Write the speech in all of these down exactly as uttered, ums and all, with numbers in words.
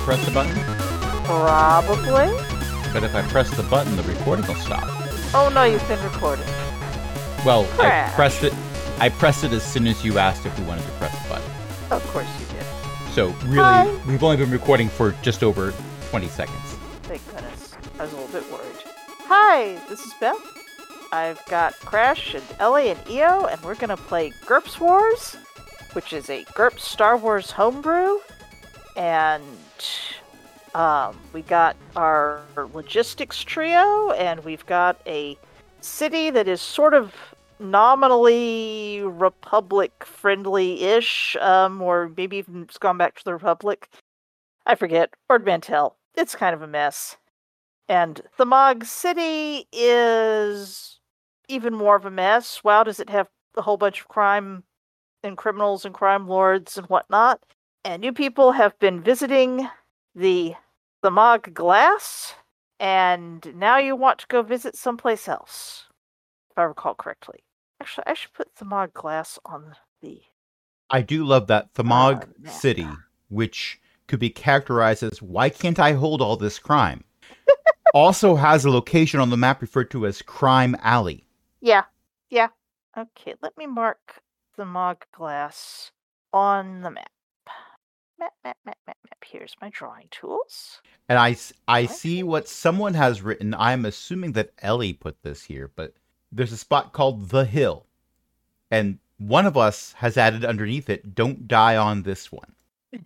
press the button? Probably. But if I press the button, the recording will stop. Oh no, you've been recording. Well, Crash. I pressed it. I pressed it as soon as you asked if we wanted to press the button. Of course you did. So really, Hi. we've only been recording for just over twenty seconds. Thank goodness. I was a little bit worried. Hi, this is Beth. I've got Crash and Ellie and E O, and we're gonna play GURPS Wars, which is a GURPS Star Wars homebrew. And um, we got our logistics trio, and we've got a city that is sort of nominally Republic-friendly-ish, um, or maybe even it's gone back to the Republic. I forget. Ord Mantell. It's kind of a mess. And Thamog City is even more of a mess. Wow, does it have a whole bunch of crime and criminals and crime lords and whatnot. And you people have been visiting the Thamog Glass, and now you want to go visit someplace else, if I recall correctly. Actually, I should put Thamog Glass on the... I do love that Thamog Uh, map. City, which could be characterized as, why can't I hold all this crime? Also has a location on the map referred to as Crime Alley. Yeah, yeah. Okay, let me mark Thamog Glass on the map. Map, map, map, map, map. Here's my drawing tools. And I, s- I Okay. see what someone has written. I'm assuming that Ellie put this here, but there's a spot called The Hill. And one of us has added underneath it, don't die on this one.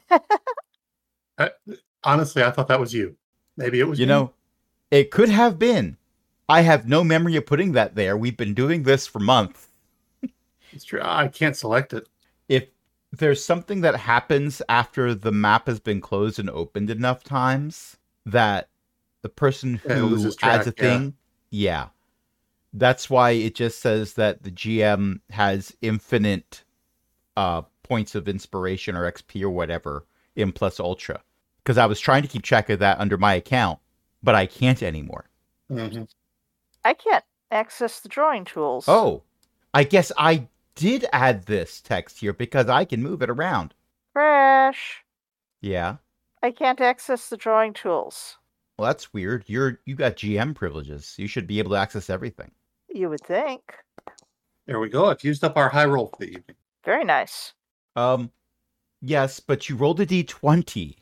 I, honestly, I thought that was you. Maybe it was You me. know, it could have been. I have no memory of putting that there. We've been doing this for months. It's true. I can't select it. If there's something that happens after the map has been closed and opened enough times that the person Yeah, it who loses adds track, a thing, yeah. That's why it just says that the G M has infinite uh, points of inspiration or X P or whatever in Plus Ultra. Because I was trying to keep track of that under my account, but I can't anymore. hmm I can't access the drawing tools. Oh, I guess I did add this text here because I can move it around. Crash. Yeah. I can't access the drawing tools. Well, that's weird. You're you got G M privileges. You should be able to access everything. You would think. There we go. I've used up our high roll for the evening. Very nice. Um, yes, but you rolled a d twenty.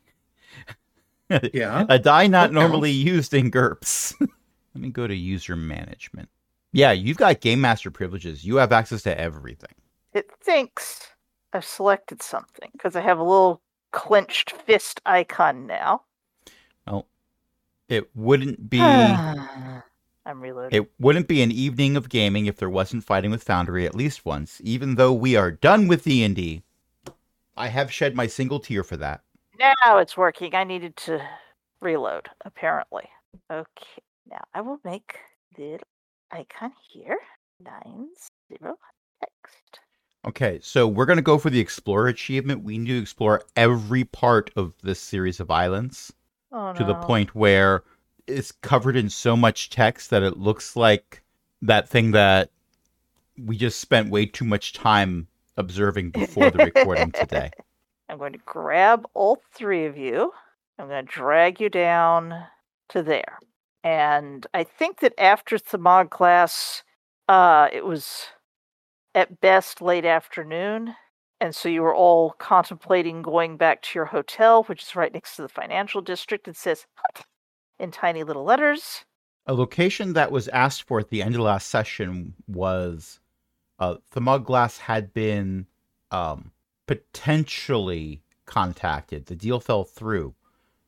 Yeah. A die not That normally counts. used in GURPS. Let me go to user management. Yeah, you've got Game Master privileges. You have access to everything. It thinks I've selected something because I have a little clenched fist icon now. Well, it wouldn't be I'm reloading. it wouldn't be an evening of gaming if there wasn't fighting with Foundry at least once. Even though we are done with D and D, I have shed my single tear for that. Now it's working. I needed to reload, apparently. Okay, now I will make the icon here. Nine zero text. Okay, so we're going to go for the Explorer achievement. We need to explore every part of this series of islands Oh no. to the point where it's covered in so much text that it looks like that thing that we just spent way too much time observing before the recording today. I'm going to grab all three of you. I'm going to drag you down to there. And I think that after Thamog class, uh, it was at best late afternoon. And so you were all contemplating going back to your hotel, which is right next to the financial district. It says "Hut" in tiny little letters. A location that was asked for at the end of last session was uh, Thamog Glass had been um, potentially contacted. The deal fell through,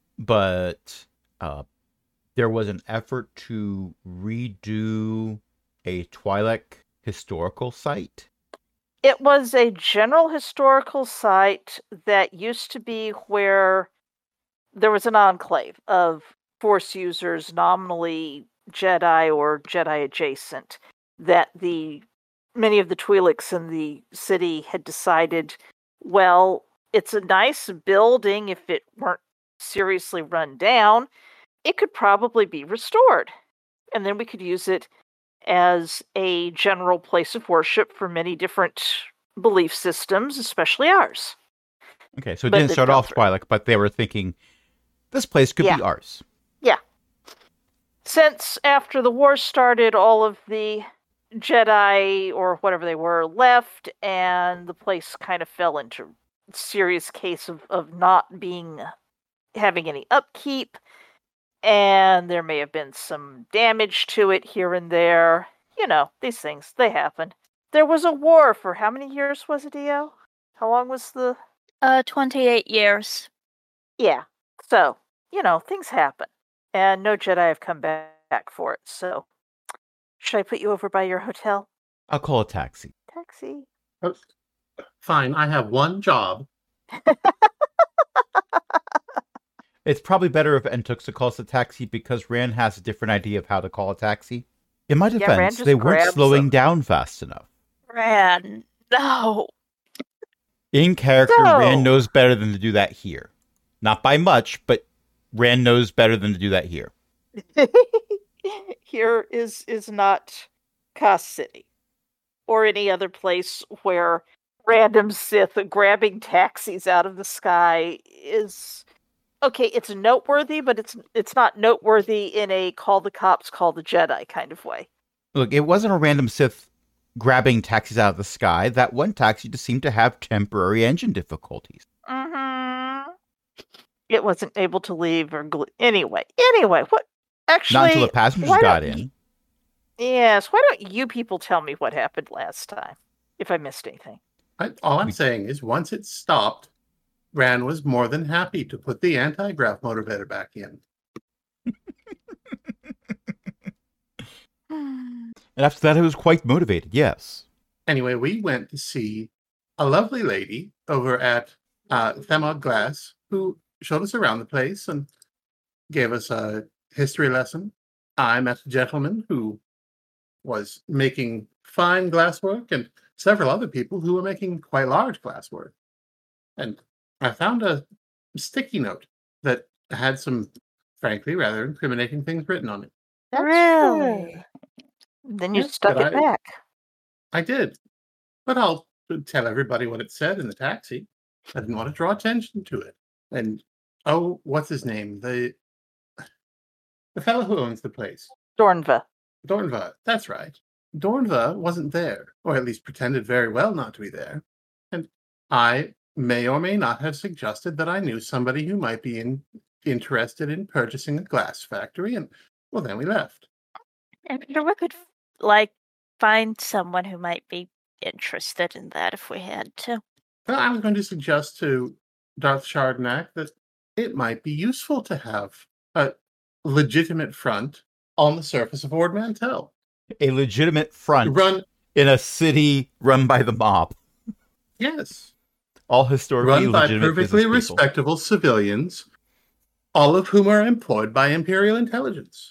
but uh, there was an effort to redo a Twi'lek historical site. It was a general historical site that used to be where there was an enclave of Force users, nominally Jedi or Jedi adjacent, that the many of the Twi'leks in the city had decided, well, it's a nice building if it weren't seriously run down. It could probably be restored. And then we could use it as a general place of worship for many different belief systems, especially ours. Okay, so it But didn't it start fell off through. Twi'lek, but they were thinking This place could Yeah. be ours. Yeah. Since after the war started, all of the Jedi or whatever they were left, and the place kind of fell into serious case of, of not being having any upkeep, and there may have been some damage to it here and there. You know, these things, they happen. There was a war for how many years was it, Dio? How long was the... Uh, twenty-eight years. Yeah. So, you know, things happen. And no Jedi have come back for it, so... Should I put you over by your hotel? I'll call a taxi. Taxi. Oh, fine, I have one job. It's probably better if Entuxa calls a taxi because Rand has a different idea of how to call a taxi. In my Yeah, defense, Rand just they weren't grabs slowing them. down fast enough. Ran. No. In character, So- Rand knows better than to do that here. Not by much, but Rand knows better than to do that here. Here is is not Kos City or any other place where random Sith grabbing taxis out of the sky is okay. It's noteworthy, but it's it's not noteworthy in a call the cops, call the Jedi kind of way. Look, it wasn't a random Sith grabbing taxis out of the sky. That one taxi just seemed to have temporary engine difficulties. Mm-hmm. It wasn't able to leave or gl- anyway. Anyway, what actually? Not until the passengers why got don't in. y- Yes. Why don't you people tell me what happened last time? If I missed anything. I, all I'm We- saying is once it stopped, Rand was more than happy to put the anti-grav motivator back in. And after that, I was quite motivated, yes. Anyway, we went to see a lovely lady over at uh, Thamog Glass who showed us around the place and gave us a history lesson. I met a gentleman who was making fine glasswork and several other people who were making quite large glasswork. And I found a sticky note that had some, frankly, rather incriminating things written on it. That's Really? good. Then you Yes, stuck but it I- back. I did. But I'll tell everybody what it said in the taxi. I didn't want to draw attention to it. And, oh, what's his name? The the fellow who owns the place. Dornva. Dornva, that's right. Dornva wasn't there, or at least pretended very well not to be there. And I may or may not have suggested that I knew somebody who might be in, interested in purchasing a glass factory, and, well, then we left. I'm sure we could, like, find someone who might be interested in that if we had to. Well, I was going to suggest to Darth Chardinac that it might be useful to have a legitimate front on the surface of Ord Mantell. A legitimate front Run, in a city run by the mob. yes, All historically run by legitimate perfectly business people. respectable civilians, all of whom are employed by Imperial intelligence.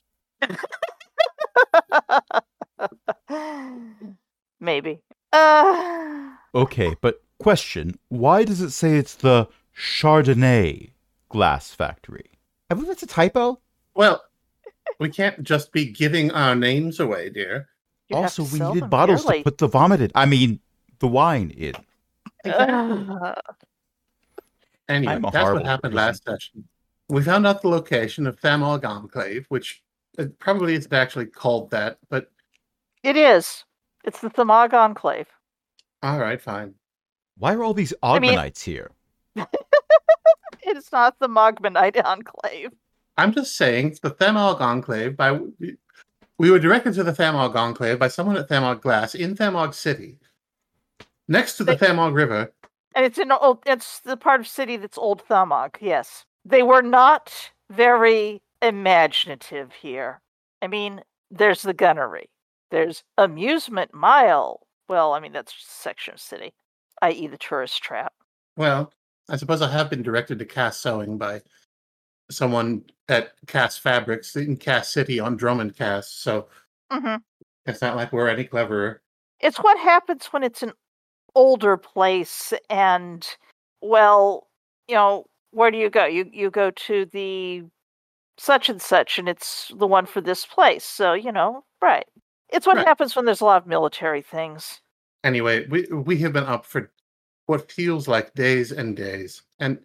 Maybe. Uh, Okay, but question, why does it say it's the Chardonnay glass factory? I believe that's a typo. Well, we can't just be giving our names away, dear. you have Also, to we sell needed them bottles dearly. to put the vomit in. I mean, the wine in. Ugh. Anyway, I'm a that's horrible what happened person. last session. We found out the location of Thamog Enclave, which it probably isn't actually called that, but It is. It's the Thamog Enclave. all right, fine. Why are all these I mean- Ogmanites here? It is not the Mogmanite Enclave. I'm just saying it's the Thamog Enclave. By we were directed to the Thamog Enclave by someone at Thamog Glass in Thamog City, next to the They- Thamog River. And it's in old, it's the part of city that's Old Thamog, yes. They were not very imaginative here. I mean, there's the gunnery. There's Amusement Mile. Well, I mean, that's just a section of city, that is the tourist trap. Well, I suppose I have been directed to Cass Sewing by someone at Cass Fabrics in Cass City on Drummond Cass, so hmm it's not like we're any cleverer. It's what happens when it's an older place and, well, you know, where do you go? You you go to the such and such, and it's the one for this place. So, you know, right. It's what Right. happens when there's a lot of military things. Anyway, we we have been up for what feels like days and days, and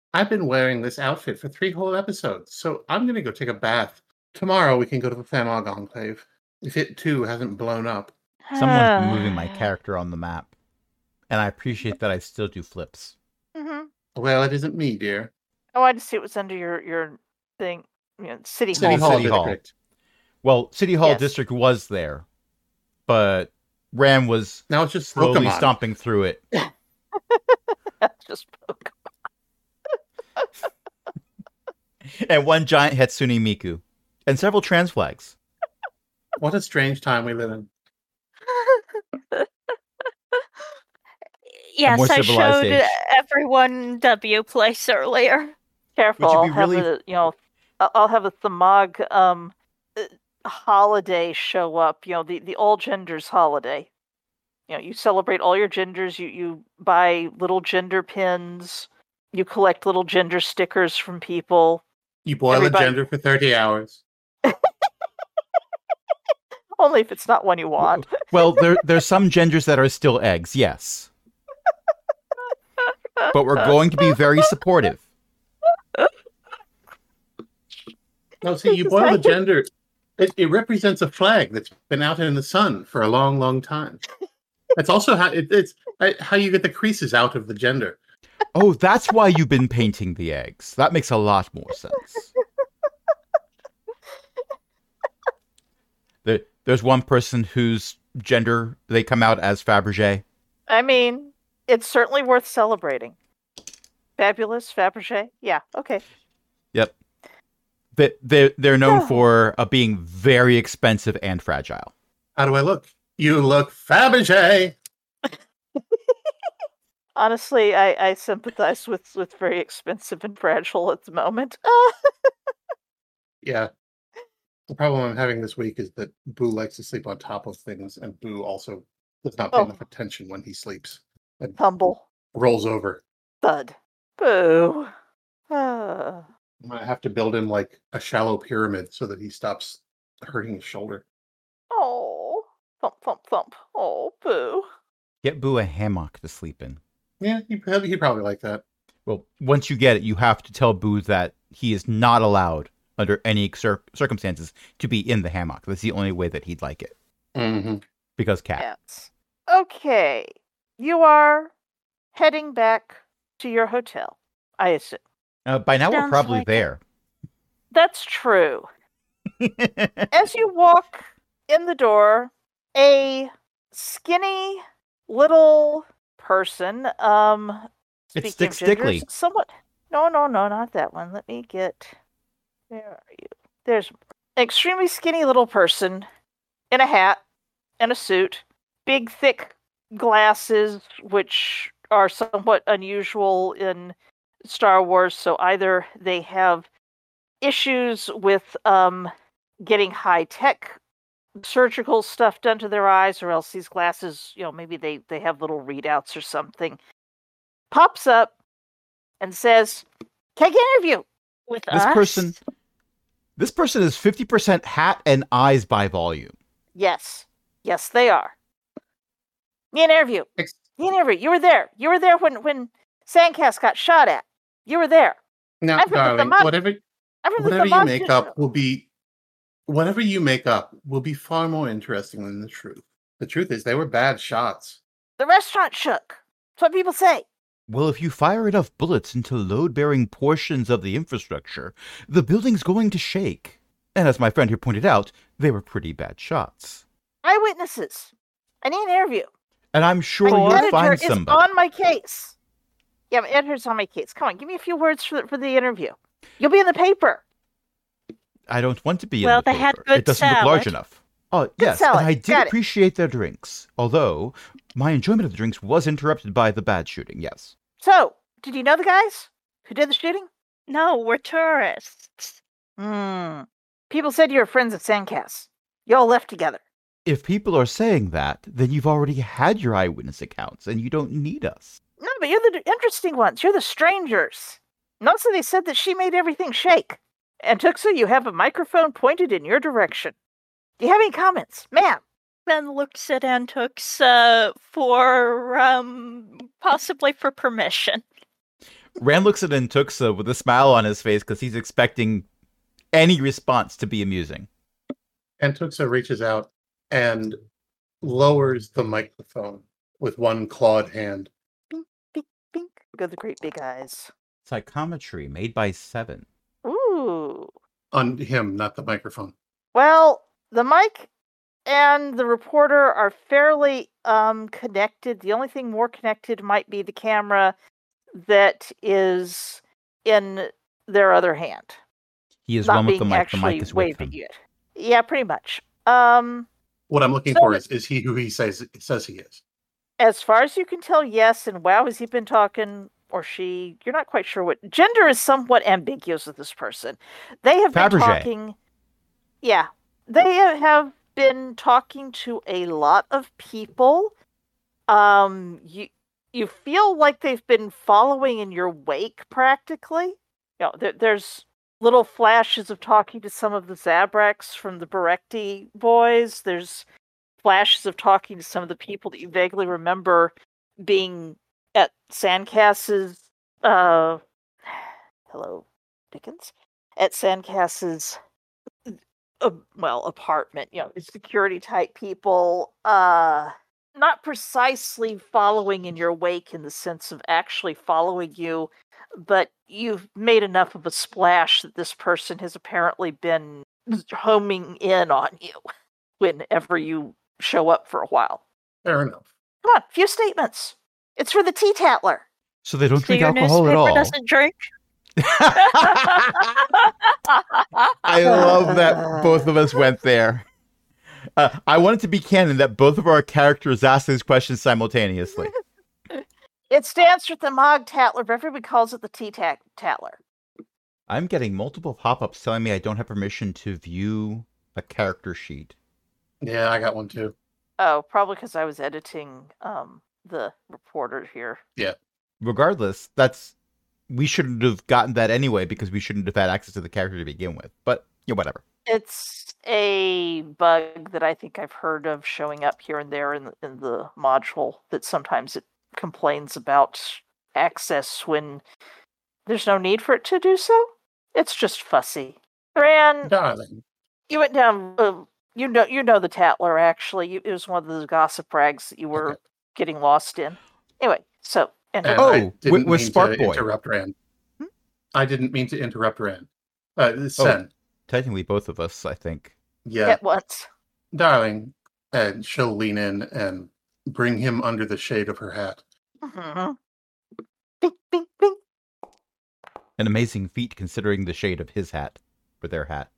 I've been wearing this outfit for three whole episodes, so I'm going to go take a bath. Tomorrow we can go to the Thamog Enclave, if it too hasn't blown up. Someone's been moving my character on the map, and I appreciate that I still do flips. Mm-hmm. Well, it isn't me, dear. I wanted to see what was under your, your thing. You know, City, City Hall. Hall City Hall. District. Well, City Hall Yes. District was there, but Ram was Now it's just slowly Pokemon. stomping through it. Just Pokemon. And one giant Hatsune Miku. And several trans flags. What a strange time we live in. Yes, more I civilized showed age. everyone W Place earlier. Careful, Would you I'll be have really- a, you know, I'll I'll have a Thamog um uh, holiday show up. You know, the the all genders holiday. You know, you celebrate all your genders. You you buy little gender pins. You collect little gender stickers from people. You boil Everybody- a gender for thirty hours. Only if it's not one you want. Well, there there's some genders that are still eggs, yes. But we're going to be very supportive. No, see, you boil a gender. It, it represents a flag that's been out in the sun for a long, long time. That's also how it, it's uh, how you get the creases out of the gender. Oh, that's why you've been painting the eggs. That makes a lot more sense. There, there's one person whose gender, they come out as Fabergé. I mean, it's certainly worth celebrating. Fabulous, Fabergé. Yeah, okay. Yep. They, they're, they're known Oh. for uh, being very expensive and fragile. How do I look? You look Fabergé. Honestly, I, I sympathize with, with very expensive and fragile at the moment. Yeah. The problem I'm having this week is that Boo likes to sleep on top of things, and Boo also does not pay Oh. enough attention when he sleeps and Tumble. rolls over. Thud. Boo. Ah. I'm gonna have to build him like a shallow pyramid so that he stops hurting his shoulder. Oh. Thump, thump, thump. Oh, boo. Get Boo a hammock to sleep in. Yeah, he probably he probably like that. Well, once you get it, you have to tell Boo that he is not allowed, under any cir- circumstances, to be in the hammock. That's the only way that he'd like it. Mm-hmm. Because cat. Yes. Okay. You are heading back to your hotel, I assume. Uh, by now, we're Sounds probably like it. there. That's true. As you walk in the door, a skinny little person, um, It's speaking Stick of genders, Stickly. somewhat. No, no, no, not that one. Let me get. Where are you? There's an extremely skinny little person in a hat and a suit, big, thick glasses, which are somewhat unusual in Star Wars. So either they have issues with um, getting high tech surgical stuff done to their eyes, or else these glasses, you know, maybe they, they have little readouts or something. Pops up and says, "Take an interview." With This us? person, this person is fifty percent hat and eyes by volume. Yes. Yes, they are. Need an interview. Ex- Need an interview. You were there. You were there when, when Sandcast got shot at. You were there. Now, I'm from the darling, Thamog- whatever I'm from the whatever you Thamog make Digital. up will be whatever you make up will be far more interesting than the truth. The truth is they were bad shots. The restaurant shook. That's what people say. Well, if you fire enough bullets into load-bearing portions of the infrastructure, the building's going to shake. And as my friend here pointed out, they were pretty bad shots. Eyewitnesses. I need an interview. And I'm sure My you'll editor find is somebody. on my case. Yeah, my editor's on my case. Come on, give me a few words for the, for the interview. You'll be in the paper. I don't want to be Well, in the they had paper. good It doesn't look large salad. enough. Oh, yes, salad. and I did Got it. appreciate their drinks. Although, my enjoyment of the drinks was interrupted by the bad shooting, yes. So, did you know the guys who did the shooting? No, we're tourists. Hmm. People said you were friends at Sandcast. You all left together. If people are saying that, then you've already had your eyewitness accounts, and you don't need us. No, but you're the interesting ones. You're the strangers. Also, they said that she made everything shake. And Tuxa, you have a microphone pointed in your direction. Do you have any comments, ma'am? Ben looks at Antux uh, for um possibly for permission. Rand looks at Antuxa with a smile on his face because he's expecting any response to be amusing. Antuxa reaches out and lowers the microphone with one clawed hand. Bink, bink, bink. Go the great big eyes. Psychometry made by Seven. Ooh. On him, not the microphone. Well, the mic and the reporter are fairly um, connected. The only thing more connected might be the camera that is in their other hand. He is Not one with the being mic. The actually mic is with waved him. at you. Yeah, pretty much. Um, What I'm looking So- for is, is he who he says says he is? as far as you can tell, yes. And wow, has he been talking, or she? You're not quite sure what gender is. Somewhat ambiguous with this person. They have been Fabergé. talking. Yeah, they have been talking to a lot of people. Um, you you feel like they've been following in your wake, practically. You know, there, there's little flashes of talking to some of the Zabraks from the Berekti boys. There's flashes of talking to some of the people that you vaguely remember being at Sandcast's uh hello Dickens at Sandcast's uh, well apartment, you know, security type people, uh not precisely following in your wake in the sense of actually following you, but you've made enough of a splash that this person has apparently been homing in on you whenever you show up for a while. Fair enough. Come on, few statements. It's for the tea tattler. So they don't So drink your alcohol at newspaper all. doesn't drink? I love that both of us went there. Uh, I want it to be canon that both of our characters ask these questions simultaneously. It stands for the Mog Tattler, but everybody calls it the tea ta- tattler. I'm getting multiple pop-ups telling me I don't have permission to view a character sheet. Yeah, I got one too. Oh, probably because I was editing um, the reporter here. Regardless, that's we shouldn't have gotten that anyway because we shouldn't have had access to the character to begin with. But yeah, whatever. It's a bug that I think I've heard of showing up here and there in the, in the module, that sometimes it complains about access when there's no need for it to do so. It's just fussy. Ran, Darling. you went down. Uh, you know, you know the Tatler. Actually, you, it was one of those gossip rags that you were Okay. getting lost in. Anyway, so and And Oh, I with- didn't with mean Spark to Boy. interrupt Rand. Hmm? I didn't mean to interrupt Rand. Uh, Oh. Sen. Technically, both of us, I think. Yeah. at once. Darling. And she'll lean in and bring him under the shade of her hat. Mm-hmm. Bing, bing, bing. An amazing feat considering the shade of his hat, or their hat.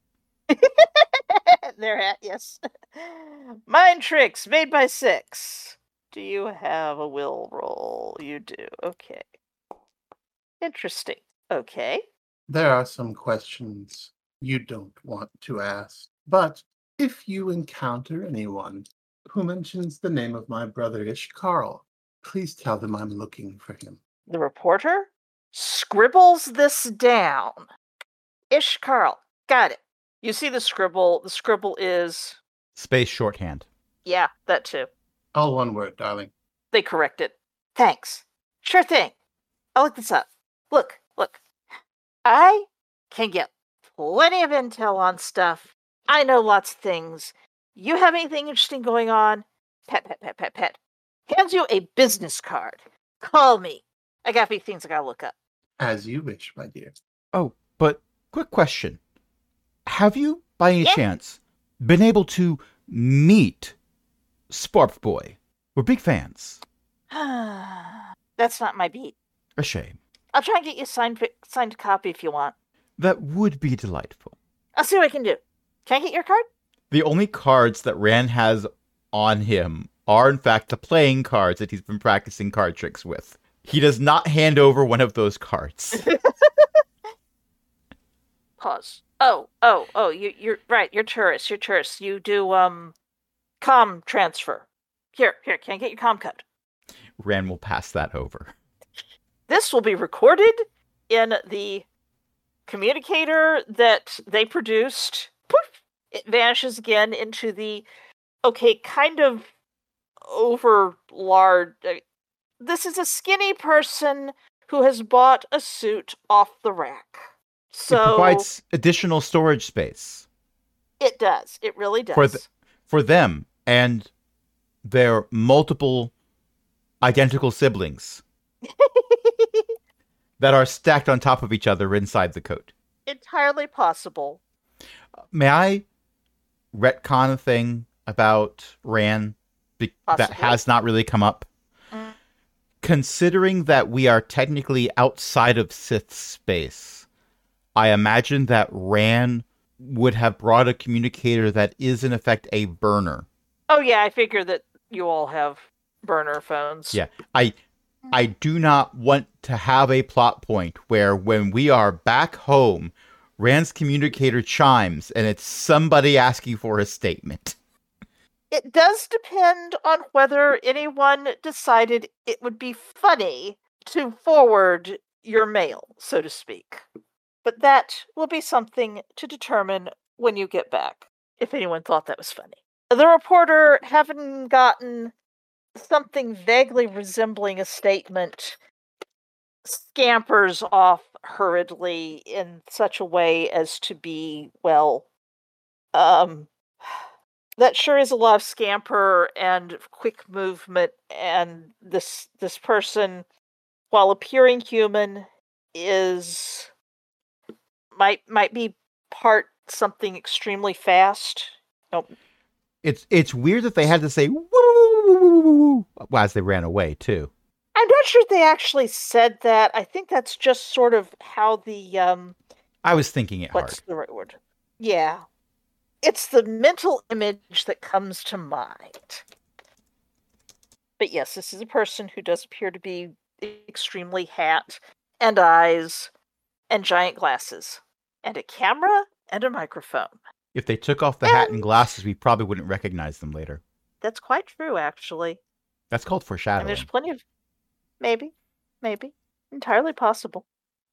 Their hat, yes. Mind tricks made by six. Do you have a will roll? You do. Okay. Interesting. Okay. There are some questions you don't want to ask, but if you encounter anyone who mentions the name of my brother Ishkarl, please tell them I'm looking for him. The reporter scribbles this down. Ish Carl. Got it. You see the scribble. The scribble is, Space shorthand. yeah, that too. All one word, darling. They correct it. Thanks. Sure thing. I'll look this up. Look, look. I can get plenty of intel on stuff. I know lots of things. You have anything interesting going on? Pet, pet, pet, pet, pet. Hands you a business card. Call me. I got a few things I gotta look up. As you wish, my dear. Oh, but quick question. Have you, by any Yeah. chance, been able to meet Spark Boy? We're big fans. That's not my beat. A shame. I'll try and get you a signed, fi- signed copy if you want. That would be delightful. I'll see what I can do. Can I get your card? The only cards that Rand has on him are, in fact, the playing cards that he's been practicing card tricks with. He does not hand over one of those cards. Pause. Oh, oh, oh, you, you're right. You're tourists. You're tourists. You do, um, com transfer. Here, here, can I get your com code? Rand will pass that over. This will be recorded in the communicator that they produced. Poof! It vanishes again into the, okay, kind of over large. uh, This is a skinny person who has bought a suit off the rack. So it provides additional storage space. It does. It really does. For, th- for them and their multiple identical siblings that are stacked on top of each other inside the coat. Entirely possible. May I retcon a thing about Ran be- that has not really come up? Mm. Considering that we are technically outside of Sith space, I imagine that Ran would have brought a communicator that is in effect a burner. Oh yeah, I figure that you all have burner phones. Yeah, I I do not want to have a plot point where when we are back home, Rand's communicator chimes and it's somebody asking for a statement. It does depend on whether anyone decided it would be funny to forward your mail, so to speak. But that will be something to determine when you get back, if anyone thought that was funny. The reporter, having gotten something vaguely resembling a statement, scampers off hurriedly in such a way as to be, well, um, that sure is a lot of scamper and quick movement, and this this person, while appearing human, is might might be part something extremely fast. Nope. It's it's weird that they had to say woo, woo, woo, woo, woo, woo, as they ran away too. I'm not sure if they actually said that. I think that's just sort of how the um I was thinking it what's hard. the right word? Yeah. It's the mental image that comes to mind. But yes, this is a person who does appear to be extremely hat and eyes and giant glasses and a camera and a microphone. If they took off the hat and glasses, we probably wouldn't recognize them later. That's quite true, actually. That's called And foreshadowing. there's plenty of... Maybe. Maybe. Entirely possible.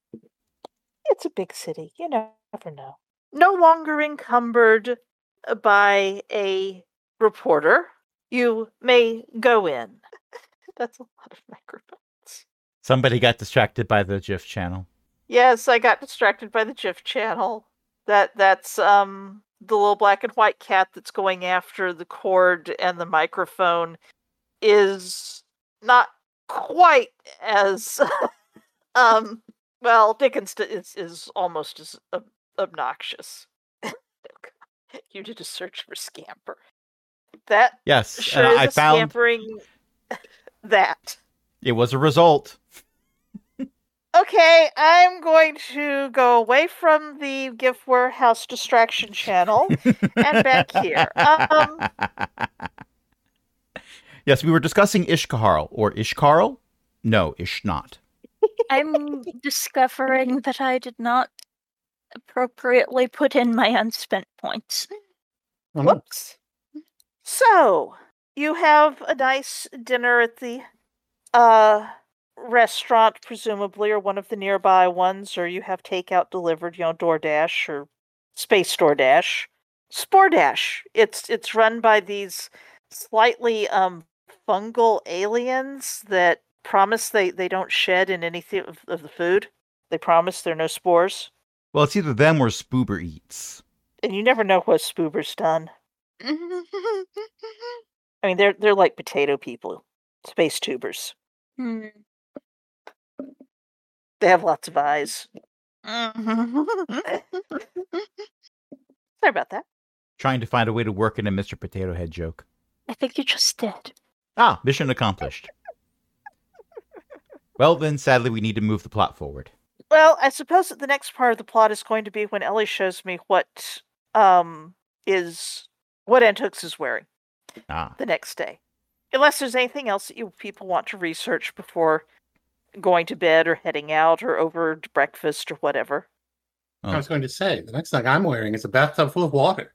It's a big city. You never know. No longer encumbered by a reporter, you may go in. That's a lot of microphones. Somebody got distracted by the GIF channel. Yes, I got distracted by the GIF channel. That that's um the little black and white cat that's going after the cord, and the microphone is not quite as um well, Dickens is is almost as ob- obnoxious. You did a search for scamper. That Yes, sure and is I a found scampering that. it was a result. Okay, I'm going to go away from the GIF warehouse distraction channel and back here. Um, Yes, we were discussing Ishkarl, or Ishkarl? No, Ishnot. I'm discovering that I did not appropriately put in my unspent points. Oh, no. whoops. So, you have a nice dinner at the uh restaurant, presumably, or one of the nearby ones, or you have takeout delivered, you know, DoorDash or Space DoorDash. Spordash. It's it's run by these slightly um fungal aliens that promise they, they don't shed in anything of, of the food. They promise there are no spores. Well, it's either them or Spoober Eats. And you never know what Spoober's done. I mean, they're they're like potato people, space tubers. Hmm. They have lots of eyes. I Sorry about that. Trying to find a way to work in a Mister Potato Head joke. think you just did. Ah, mission accomplished. Well, then, sadly, we need to move the plot forward. Well, I suppose that the next part of the plot is going to be when Ellie shows me what um is what Antux is wearing Ah, the next day. Unless there's anything else that you people want to research before going to bed or heading out or over to breakfast or whatever. I was going to say, the next thing I'm wearing is a bathtub full of water.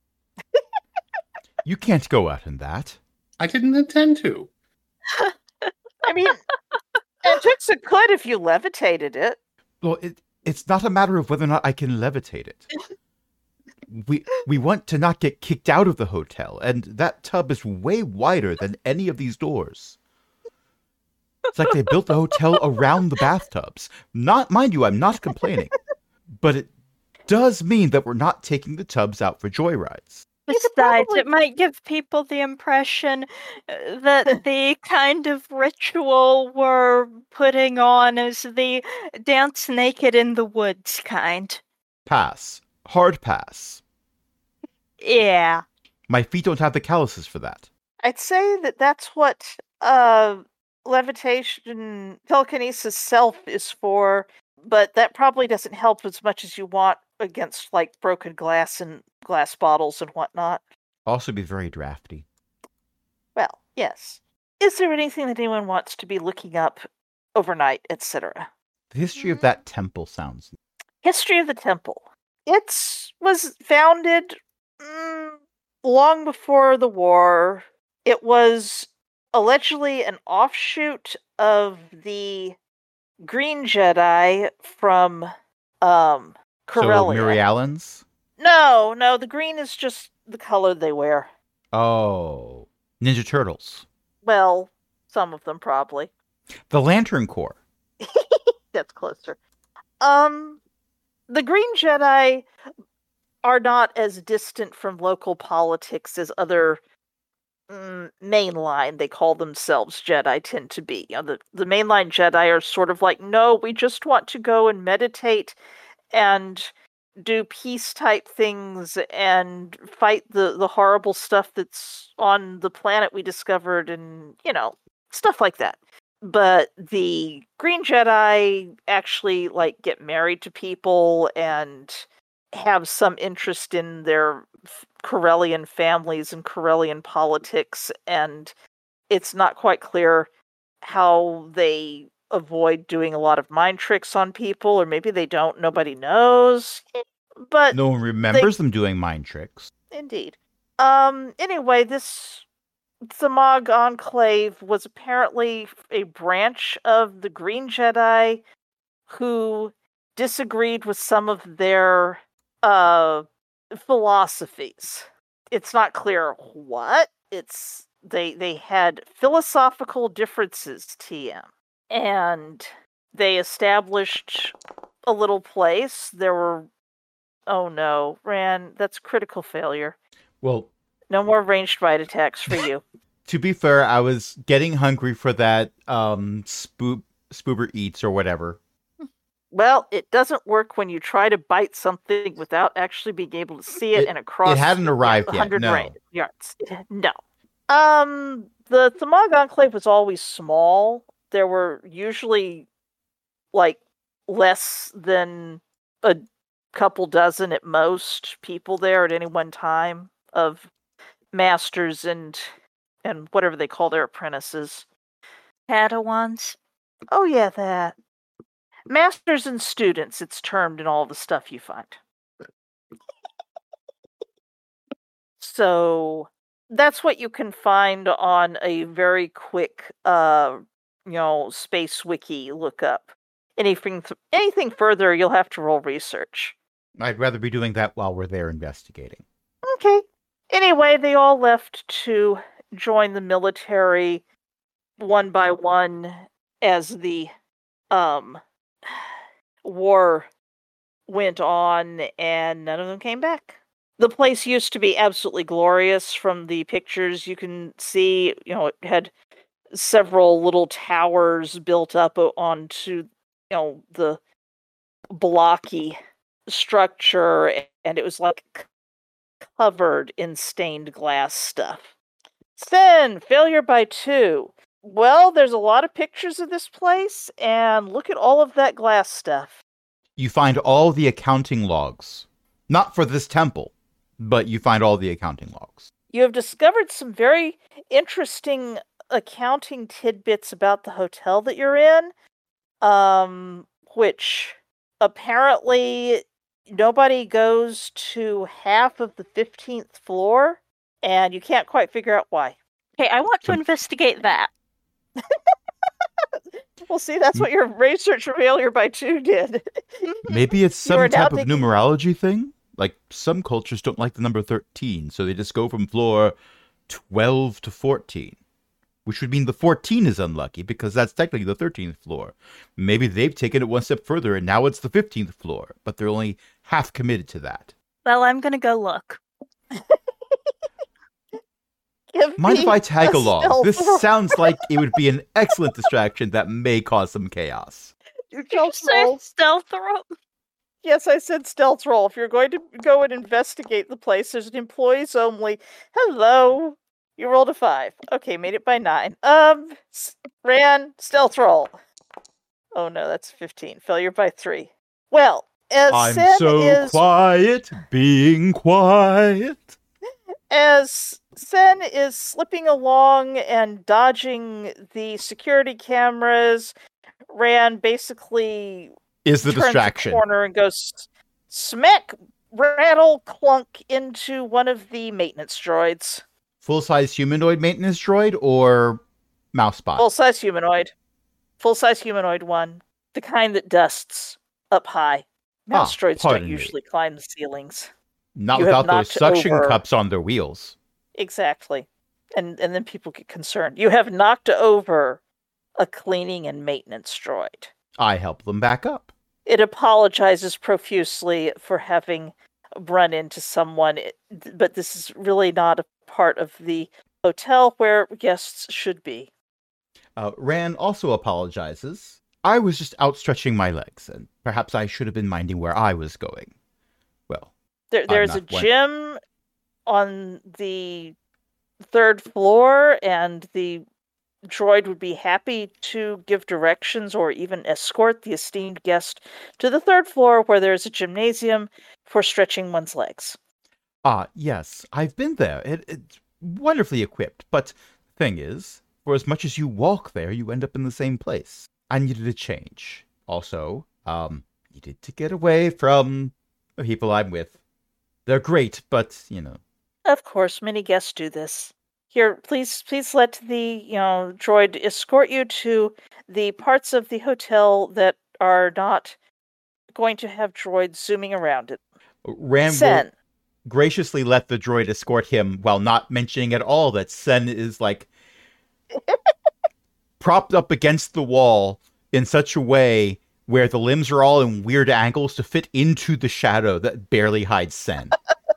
you can't go out in that. I didn't intend to. I mean, Antux could if you levitated it. Well, it, it's not a matter of whether or not I can levitate it. We we want to not get kicked out of the hotel, and that tub is way wider than any of these doors. It's like they built the hotel around the bathtubs. Not, mind you, I'm not complaining, but it does mean that we're not taking the tubs out for joyrides. Besides, probably- it might give people the impression uh, that the kind of ritual we're putting on is the dance naked in the woods kind. Pass. Hard pass. Yeah. My feet don't have the calluses for that. I'd say that that's what uh, levitation, telekinesis self is for, but that probably doesn't help as much as you want against like broken glass and glass bottles and whatnot. Also be very drafty. Well, yes. Is there anything that anyone wants to be looking up overnight, et cetera? The history of that temple sounds... History of the temple. It was founded mm, long before the war. It was allegedly an offshoot of the Green Jedi from um, So, Corellia. Mary Allen's? No, no, the green is just the color they wear. Oh. Ninja Turtles. Well, some of them probably. The Lantern Corps. That's closer. Um, the Green Jedi are not as distant from local politics as other mm, mainline, they call themselves Jedi, tend to be. You know, the, the mainline Jedi are sort of like, no, we just want to go and meditate and do peace type things and fight the, the horrible stuff that's on the planet we discovered and, you know, stuff like that. But the Green Jedi actually like get married to people and have some interest in their Corellian families and Corellian politics, and it's not quite clear how they avoid doing a lot of mind tricks on people, or maybe they don't, nobody knows. But No one remembers them doing mind tricks. indeed. Um anyway, this Thamog Enclave was apparently a branch of the Green Jedi who disagreed with some of their uh philosophies. It's not clear what. It's they they had philosophical differences, T M. And they established a little place. There were oh no, Ran, that's critical failure. Well, No more ranged bite attacks for you. to be fair, I was getting hungry for that um spoop spoober eats or whatever. Well, it doesn't work when you try to bite something without actually being able to see it, It- and across it hadn't arrived yet, one hundred no. ra- yards. It- No. Um, the Thamog Enclave was always small. There were usually like less than a couple dozen at most people there at any one time of masters and and whatever they call their apprentices. Padawans. Oh yeah, that. Masters and students, it's termed in all the stuff you find. So that's what you can find on a very quick uh you know, space wiki lookup. Anything th- anything further you'll have to roll research. I'd rather be doing that while we're there investigating. Okay. Anyway, they all left to join the military one by one as the um war went on, and none of them came back. The place used to be absolutely glorious. From the pictures you can see, you know, it had several little towers built up o- onto, you know, the blocky structure, a- and it was like c- covered in stained glass stuff. Then, failure by two. Well, there's a lot of pictures of this place, and look at all of that glass stuff. You find all the accounting logs. Not for this temple, but you find all the accounting logs. You have discovered some very interesting accounting tidbits about the hotel that you're in, um, which apparently nobody goes to half of the fifteenth floor, and you can't quite figure out why. Okay, I want to Hmm. investigate that. Well, see, that's what your research failure by two did. Maybe it's You are some now type of thinking- numerology thing? Like, some cultures don't like the number thirteen, so they just go from floor twelve to fourteen. which would mean the fourteen is unlucky because that's technically the thirteenth floor. Maybe they've taken it one step further and now it's the fifteenth floor, but they're only half committed to that. Well, I'm gonna go look. Give Mind if me I tag a along? stealth This roll. sounds like it would be an excellent distraction that may cause some chaos. Your Did you stealth say roll. stealth roll? Yes, I said stealth roll. If you're going to go and investigate the place, there's an employees only. Hello. You rolled a five. Okay, made it by nine. Um, s- ran stealth roll. Oh no, that's fifteen. Failure by three. Well, as I'm Sen so is quiet, being quiet. as Sen is slipping along and dodging the security cameras, Ran basically Is the turns distraction. the corner and goes smack, rattle, clunk into one of the maintenance droids. Full-size humanoid maintenance droid or mousebot? Full size humanoid. Full size humanoid one. The kind that dusts up high. Mouse Ah, droids pardon don't me. usually climb the ceilings. Not you have without those knocked suction over- cups on their wheels. Exactly. And and then people get concerned. You have knocked over a cleaning and maintenance droid. I help them back up. It apologizes profusely for having run into someone, it- but this is really not a part of the hotel where guests should be. Uh, Ran also apologizes. I was just outstretching my legs, and perhaps I should have been minding where I was going. Well, There, there's a not one- gym on the third floor, and the droid would be happy to give directions or even escort the esteemed guest to the third floor where there's a gymnasium for stretching one's legs. ah, yes, I've been there. It, it's wonderfully equipped, but the thing is, for as much as you walk there, you end up in the same place. I needed a change. Also, um, needed to get away from the people I'm with. They're great, but, you know, Of course, many guests do this. Here, please, please let the you know droid escort you to the parts of the hotel that are not going to have droids zooming around it. Ran will Sen, graciously let the droid escort him while not mentioning at all that Sen is, like, propped up against the wall in such a way where the limbs are all in weird angles to fit into the shadow that barely hides Sen.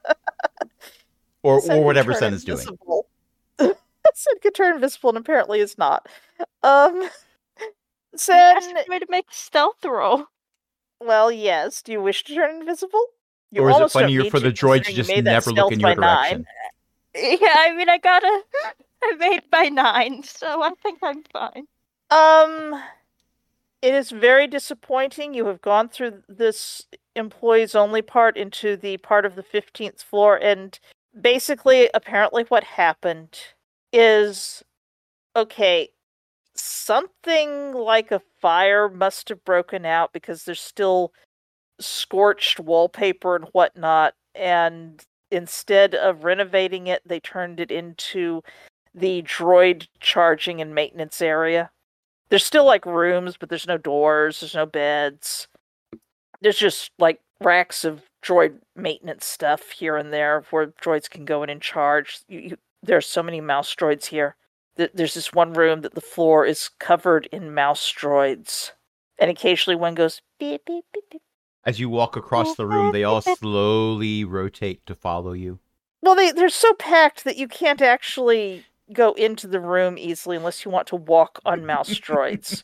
or Sen or can whatever turn Sen is doing. invisible. Sen can turn invisible and apparently is not. Um, You Sen, asked me to make a stealth roll. well, yes. Do you wish to turn invisible? You Or is it almost don't funnier need for the to, droid to considering you just made that never look stealth in your by nine. direction? Yeah, I mean, I got a. I made by nine, so I think I'm fine. Um, it is very disappointing. You have gone through this employees only part into the part of the fifteenth floor, and basically, apparently, what happened is okay, something like a fire must have broken out because there's still scorched wallpaper and whatnot, and instead of renovating it, they turned it into the droid charging and maintenance area. There's still like rooms, but there's no doors, there's no beds. There's just like racks of droid maintenance stuff here and there where droids can go in and charge. You, you, there's so many mouse droids here. Th- There's this one room that the floor is covered in mouse droids. And occasionally one goes beep, beep, beep, beep. As you walk across the room, they all slowly rotate to follow you. Well, they, they're so packed that you can't actually go into the room easily unless you want to walk on mouse droids.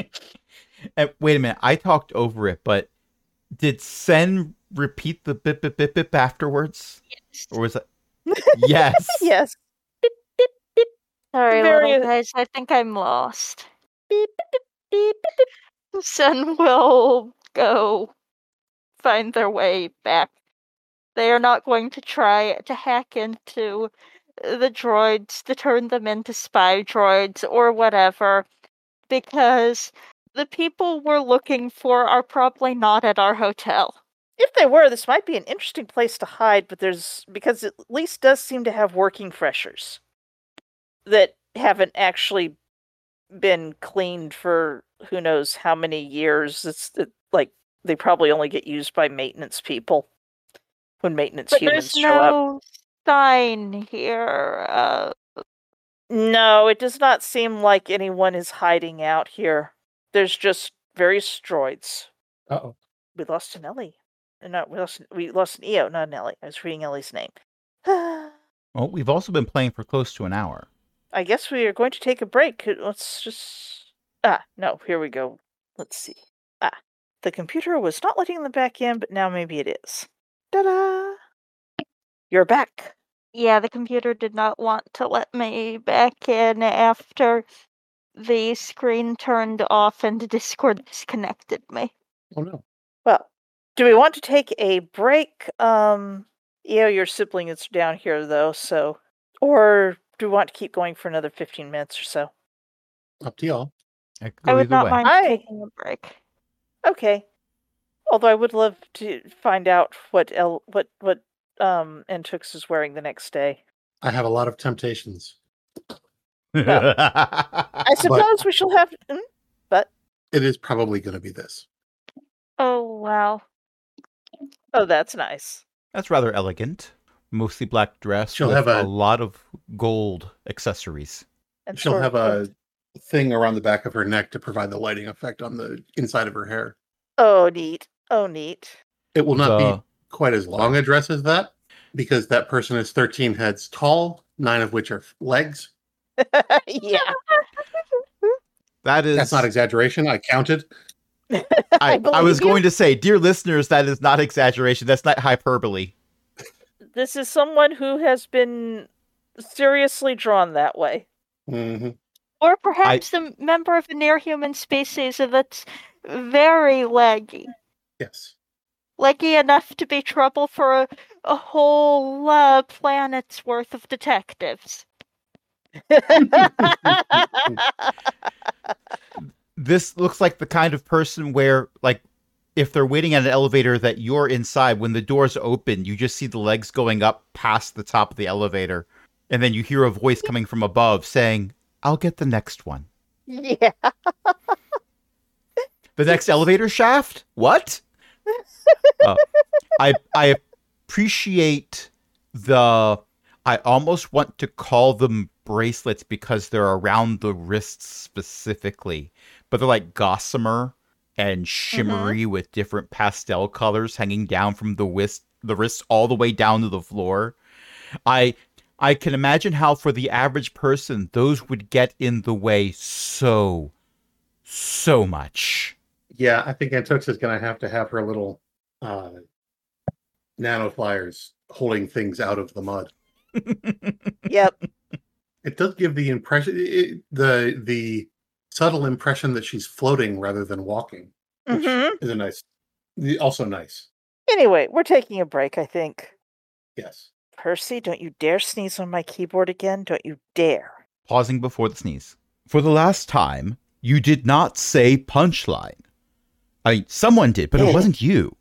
And wait a minute, I talked over it, but did Sen repeat the bip bip bip bip afterwards? Or was it? Yes. Yes. Sorry, Very- little guys. I think I'm lost. Beep, beep, beep, beep, beep. Sen will go find their way back. They are not going to try to hack into the droids to turn them into spy droids or whatever, because the people we're looking for are probably not at our hotel. If they were, this might be an interesting place to hide, but there's because it at least does seem to have working freshers that haven't actually been cleaned for who knows how many years. It's it, like they probably only get used by maintenance people when maintenance But humans there's show up. no sign here. Uh, No, it does not seem like anyone is hiding out here. There's just various droids. Uh-oh. We lost an Ellie. No, we lost we lost an E O, not an Ellie. I was reading Ellie's name. Well, we've also been playing for close to an hour. I guess we are going to take a break. Let's just... Ah, no, here we go. Let's see. Ah, the computer was not letting them back in, but now maybe it is. Ta-da! You're back. Yeah, the computer did not want to let me back in after the screen turned off and Discord disconnected me. Oh, no. Well, do we want to take a break? Um, E O, your sibling is down here, though, so... Or do we want to keep going for another fifteen minutes or so? Up to y'all. I, could go I would either not way. mind Hi. taking a break. Okay. Although I would love to find out what El- what what um Entux is wearing the next day. I have a lot of temptations. I suppose we shall have. mm, But It is probably going to be this. Oh, wow. oh, that's nice. That's rather elegant. Mostly black dress She'll with have a- a lot of gold accessories. And She'll sort have of- a thing around the back of her neck to provide the lighting effect on the inside of her hair. Oh, neat. Oh, neat. It will not The- be quite as long a dress as that, because that person is thirteen heads tall, nine of which are legs. Yeah. That is. That's not exaggeration. I counted. I, I I believe was you. going to say, dear listeners, that is not exaggeration. That's not hyperbole. This is someone who has been seriously drawn that way. hmm Or perhaps a member of a near-human species that's very leggy. Yes. Leggy enough to be trouble for a, a whole uh, planet's worth of detectives. This looks like the kind of person where, like, if they're waiting at an elevator that you're inside, when the doors open, you just see the legs going up past the top of the elevator. And then you hear a voice coming from above saying, I'll get the next one. Yeah. The next elevator shaft? What? Uh, I I appreciate the... I almost want to call them bracelets because they're around the wrists specifically. But they're like gossamer and shimmery with different pastel colors hanging down from the wrist, the wrists all the way down to the floor. I I can imagine how for the average person those would get in the way so, so much. Yeah, I think Antux is going to have to have her little uh, nano flyers holding things out of the mud. Yep. It does give the impression, it, the the subtle impression that she's floating rather than walking, which hmm is a nice, also nice. Anyway, we're taking a break, I think. Yes. Percy, don't you dare sneeze on my keyboard again. Don't you dare. Pausing before the sneeze. For the last time, you did not say punchline. I mean, someone did, but it wasn't you.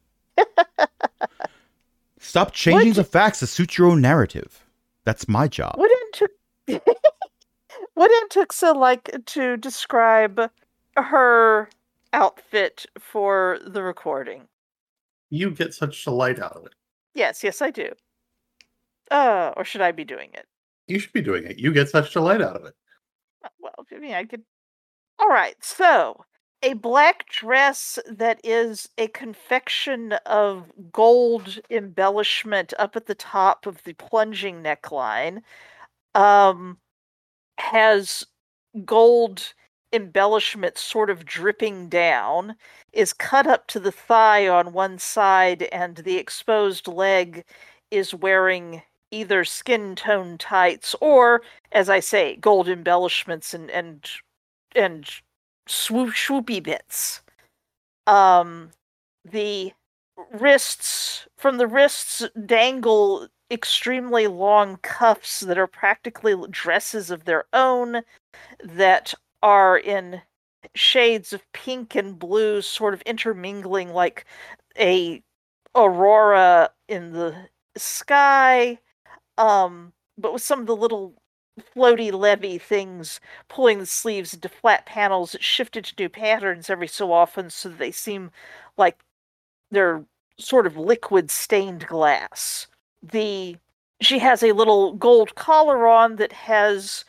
Stop changing What? the facts to suit your own narrative. That's my job. What Entux What Entuxa like to describe her outfit for the recording? You get such delight out of it. Yes, yes, I do. Uh, or should I be doing it? You should be doing it. You get such delight out of it. Uh, Well, I mean, I could. All right, so a black dress that is a confection of gold embellishment up at the top of the plunging neckline, um, has gold embellishment sort of dripping down, is cut up to the thigh on one side, and the exposed leg is wearing either skin tone tights or, as I say, gold embellishments and and and swoop swoopy bits. Um, the wrists from the wrists dangle extremely long cuffs that are practically dresses of their own that are in shades of pink and blue, sort of intermingling like a aurora in the sky, um, but with some of the little floaty levy things pulling the sleeves into flat panels that shifted to new patterns every so often so that they seem like they're sort of liquid stained glass. The she has a little gold collar on that has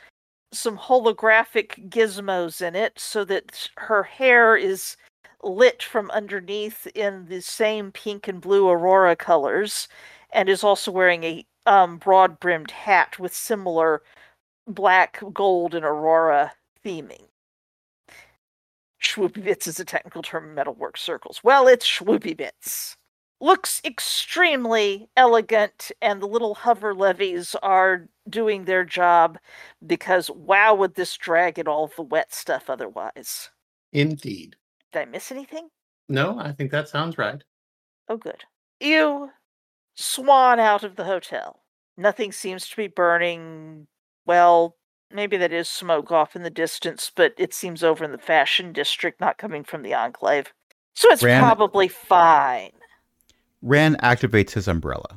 some holographic gizmos in it so that her hair is lit from underneath in the same pink and blue aurora colors, and is also wearing a um, broad-brimmed hat with similar black, gold, and aurora theming. Swoopy Bits is a technical term in metalwork circles. Well, it's Swoopy Bits. Looks extremely elegant, and the little hover levies are doing their job because wow, would this drag at all the wet stuff otherwise. Indeed. Did I miss anything? No, I think that sounds right. Oh, good. You swan out of the hotel. Nothing seems to be burning. Well, maybe that is smoke off in the distance, but it seems over in the fashion district, not coming from the Enclave. So it's Ran- probably fine. Ran activates his umbrella.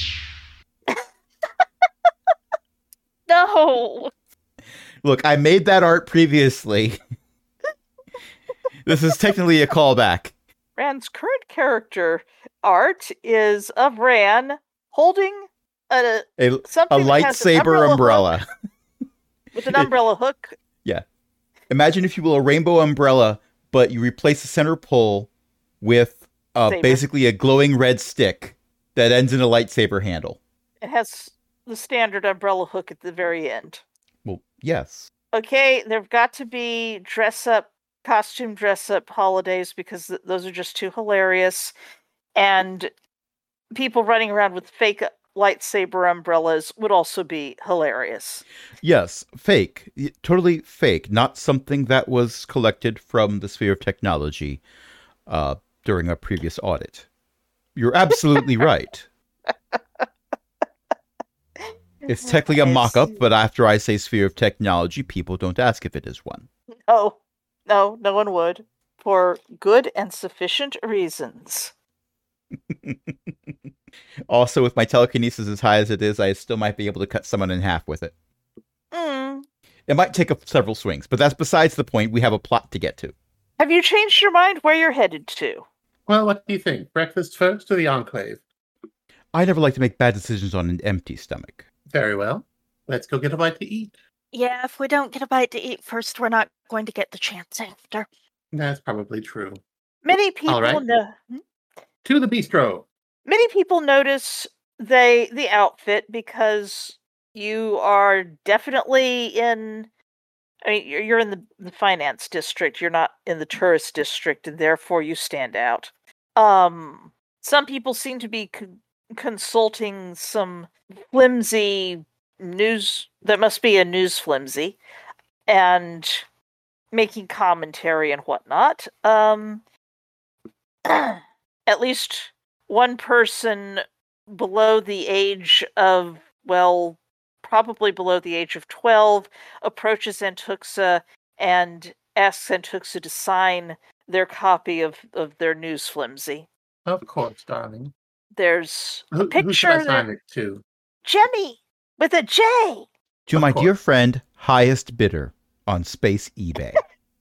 No! Look, I made that art previously. This is technically a callback. Ran's current character art is of Ran holding a A, something a that has an lightsaber umbrella umbrella. hook with an umbrella hook. Yeah. Imagine, if you will, a rainbow umbrella, but you replace the center pole with uh, Saber. basically a glowing red stick that ends in a lightsaber handle. It has the standard umbrella hook at the very end. Well, yes. Okay, there've got to be dress up, costume dress up holidays because th- those are just too hilarious. And people running around with fake lightsaber umbrellas would also be hilarious. Yes, fake. Y- Totally fake. Not something that was collected from the sphere of technology uh, during a previous audit. You're absolutely right. It's technically a Yes. mock-up, but after I say sphere of technology, people don't ask if it is one. No, no, no one would. For good and sufficient reasons. Also, with my telekinesis as high as it is, I still might be able to cut someone in half with it. Mm. It might take a, several swings, but that's besides the point. We have a plot to get to. Have you changed your mind where you're headed to? Well, what do you think? Breakfast first or the Enclave? I never like to make bad decisions on an empty stomach. Very well. Let's go get a bite to eat. Yeah, if we don't get a bite to eat first, we're not going to get the chance after. That's probably true. Many people right. know. Hmm? To the bistro. Many people notice they the outfit because you are definitely in. I mean, you're, you're in the, the finance district. You're not in the tourist district, and therefore you stand out. Um, some people seem to be con- consulting some flimsy news. That must be a news flimsy, and making commentary and whatnot. Um, at least one person below the age of, well, probably below the age of twelve, approaches Antuxa and asks Antuxa to sign their copy of, of their news flimsy. Of course, darling. There's a Who, who should I picture sign there. it to? Jemmy with a J. To Of my course. dear friend, highest bidder on Space eBay.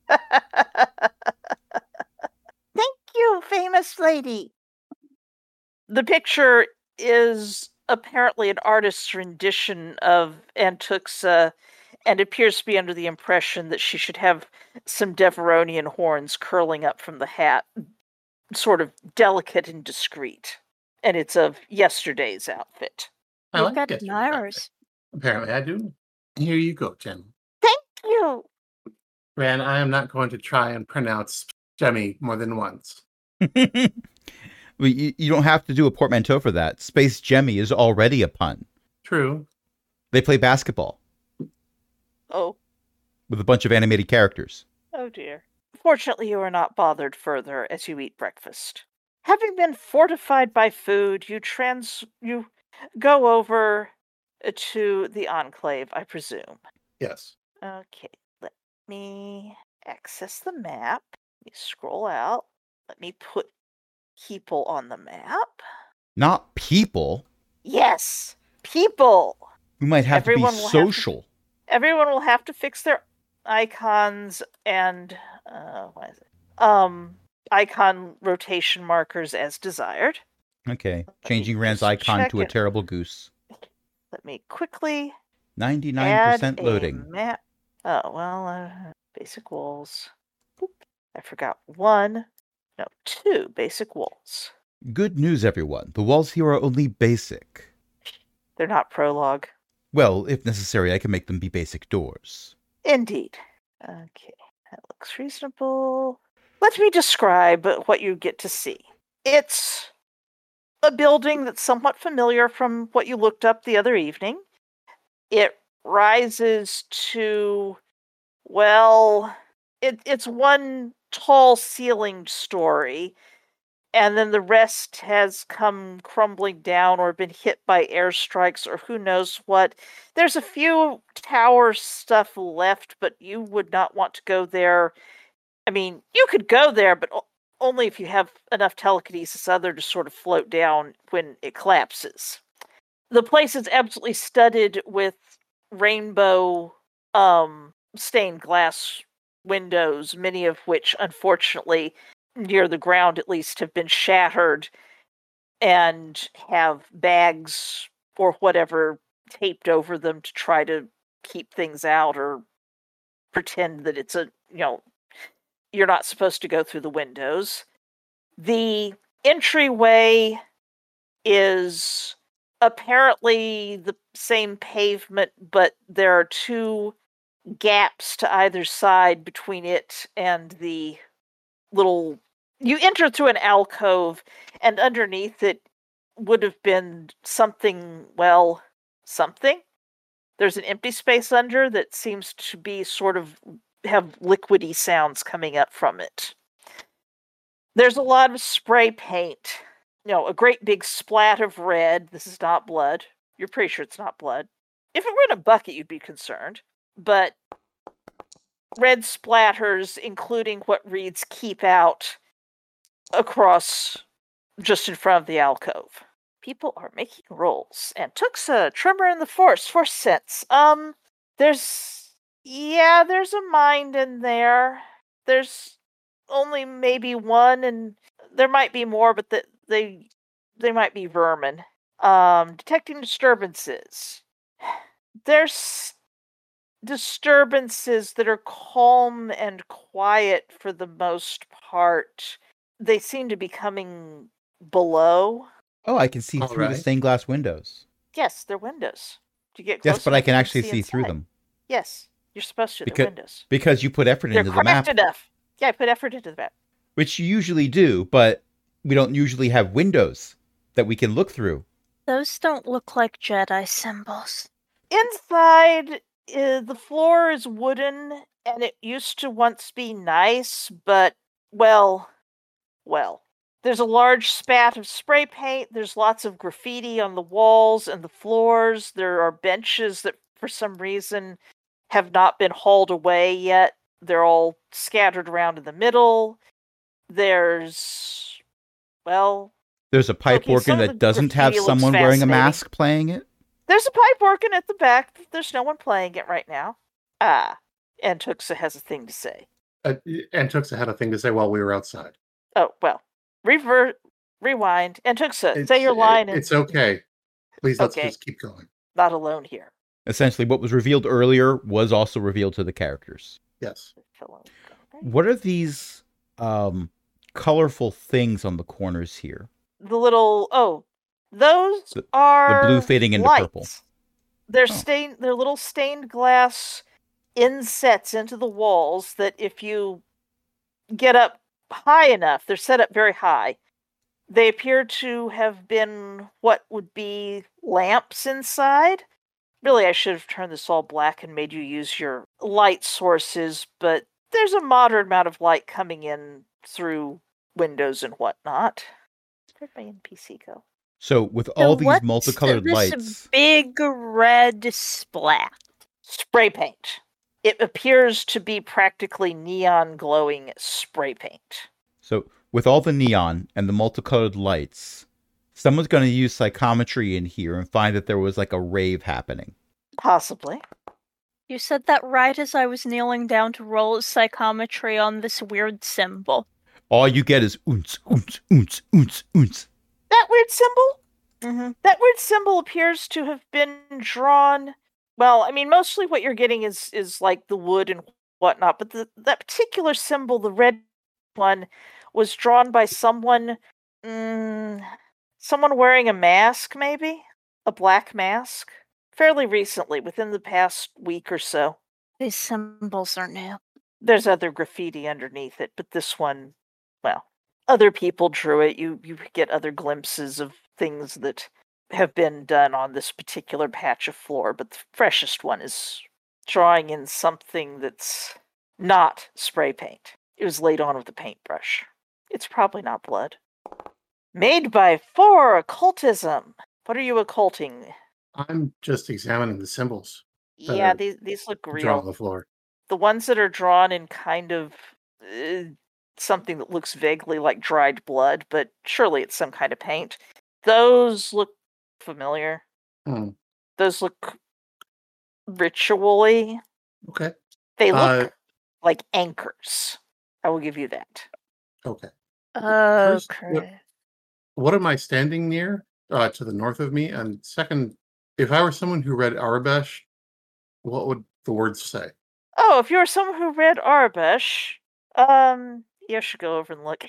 Thank you, famous lady. The picture is apparently an artist's rendition of Antuxa, and appears to be under the impression that she should have some Deveronian horns curling up from the hat, sort of delicate and discreet. And it's of yesterday's outfit. I You've like got yesterday's admirers. outfit. Apparently I do. Here you go, Jen. Thank you. Ran, I am not going to try and pronounce Jemmy more than once. Well, you, you don't have to do a portmanteau for that. Space Jemmy is already a pun. True. They play basketball Oh, with a bunch of animated characters. oh dear. Fortunately, you are not bothered further as you eat breakfast. Having been fortified by food, you trans you go over to the Enclave, I presume. Yes. Okay, let me access the map. Let me scroll out. Let me put people on the map. Not people. Yes, people. We might have Everyone to be will have to- social. Everyone will have to fix their icons and uh, what is it? Um, icon rotation markers as desired. Okay. me Changing Rand's just icon check to a it. terrible goose. Let me quickly ninety-nine add percent a loading. map. Oh, well, uh, basic walls. Boop. I forgot one. No, two basic walls. Good news, everyone. The walls here are only basic. They're not prologue. Well, if necessary, I can make them be basic doors. Indeed. Okay, that looks reasonable. Let me describe what you get to see. It's a building that's somewhat familiar from what you looked up the other evening. It rises to, well, it, it's one tall ceilinged story, and then the rest has come crumbling down or been hit by airstrikes or who knows what. There's a few tower stuff left, but you would not want to go there. I mean, you could go there, but o- only if you have enough telekinesis other to sort of float down when it collapses. The place is absolutely studded with rainbow um, stained glass windows, many of which, unfortunately, near the ground at least, have been shattered and have bags or whatever taped over them to try to keep things out or pretend that it's a, you know, you're not supposed to go through the windows. The entryway is apparently the same pavement, but there are two gaps to either side between it and the little... You enter through an alcove, and underneath it would have been something, well, something. There's an empty space under that seems to be sort of have liquidy sounds coming up from it. There's a lot of spray paint. You know, a great big splat of red. This is not blood. You're pretty sure it's not blood. If it were in a bucket, you'd be concerned. But red splatters, including what reads "Keep Out," across just in front of the alcove. People are making rolls. And Took's a tremor in the force, force sense. Um, there's... Yeah, there's a mind in there. There's only maybe one, and there might be more, but the, they they might be vermin. Um, detecting disturbances. There's disturbances that are calm and quiet for the most part. They seem to be coming below. Oh, I can see All through the right. stained glass windows. Yes, they're windows. Do you get close Yes, but I enough, can you actually see through inside. them. Yes, you're supposed to. Because- They're windows. Because you put effort They're into the map. cracked enough. Yeah, I put effort into the map. Which you usually do, but we don't usually have windows that we can look through. Those don't look like Jedi symbols. Inside, uh, the floor is wooden, and it used to once be nice, but, well, well. There's a large spat of spray paint. There's lots of graffiti on the walls and the floors. There are benches that, for some reason, have not been hauled away yet. They're all scattered around in the middle. There's, well, There's a pipe Okay, some organ of that the doesn't have graffiti looks someone wearing a fascinating. mask playing it. there's a pipe organ at the back. There's no one playing it right now. Ah, and Tuxa has a thing to say. Uh, and Tuxa had a thing to say while we were outside. Oh, well, revert, rewind, and Tuxa, It's, say your line and It's okay. Please let's Okay. just keep going. not alone here. Essentially, what was revealed earlier was also revealed to the characters. Yes. What are these um, colorful things on the corners here? The little, oh, those The- are the blue fading into lights. purple. They're Oh. stained. They're little stained glass insets into the walls that, if you get up high enough, they're set up very high. They appear to have been what would be lamps inside. Really, I should have turned this all black and made you use your light sources, but there's a moderate amount of light coming in through windows and whatnot. Where'd my N P C go? So, with all So these what's multicolored this lights, big red splat? Spray paint. It appears to be practically neon glowing spray paint. so with all the neon and the multicolored lights, someone's going to use psychometry in here and find that there was like a rave happening. Possibly. You said that right as I was kneeling down to roll psychometry on this weird symbol. All you get is oonce, oonce, oonce, oonce, oonce. That weird symbol? Mm-hmm. That weird symbol appears to have been drawn Well, I mean, mostly what you're getting is is like the wood and whatnot, but the, that particular symbol, the red one, was drawn by someone, mm, someone wearing a mask, maybe a black mask, fairly recently, within the past week or so. These symbols are new. There's other graffiti underneath it, but this one, well, other people drew it. You you get other glimpses of things that have been done on this particular patch of floor, but the freshest one is drawing in something that's not spray paint. It was laid on with a paintbrush. It's probably not blood. Made by four occultism. What are you occulting? I'm just examining the symbols that Yeah, are these these look drawn on real. the floor. The ones that are drawn in kind of uh, something that looks vaguely like dried blood, but surely it's some kind of paint. Those look familiar. Hmm. Those look ritually. Okay. They look Uh, like anchors. I will give you that. okay. Okay. First, what, what am I standing near? Uh, to the north of me? And second, if I were someone who read Arabesh, what would the words say? Oh, if you're someone who read Arabesh, um, you should go over and look.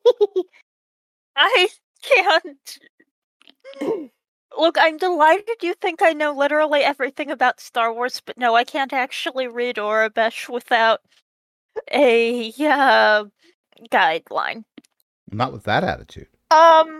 I can't. Look, I'm delighted you think I know literally everything about Star Wars, but no, I can't actually read Arabesh without a uh, guideline. Not with that attitude. Um,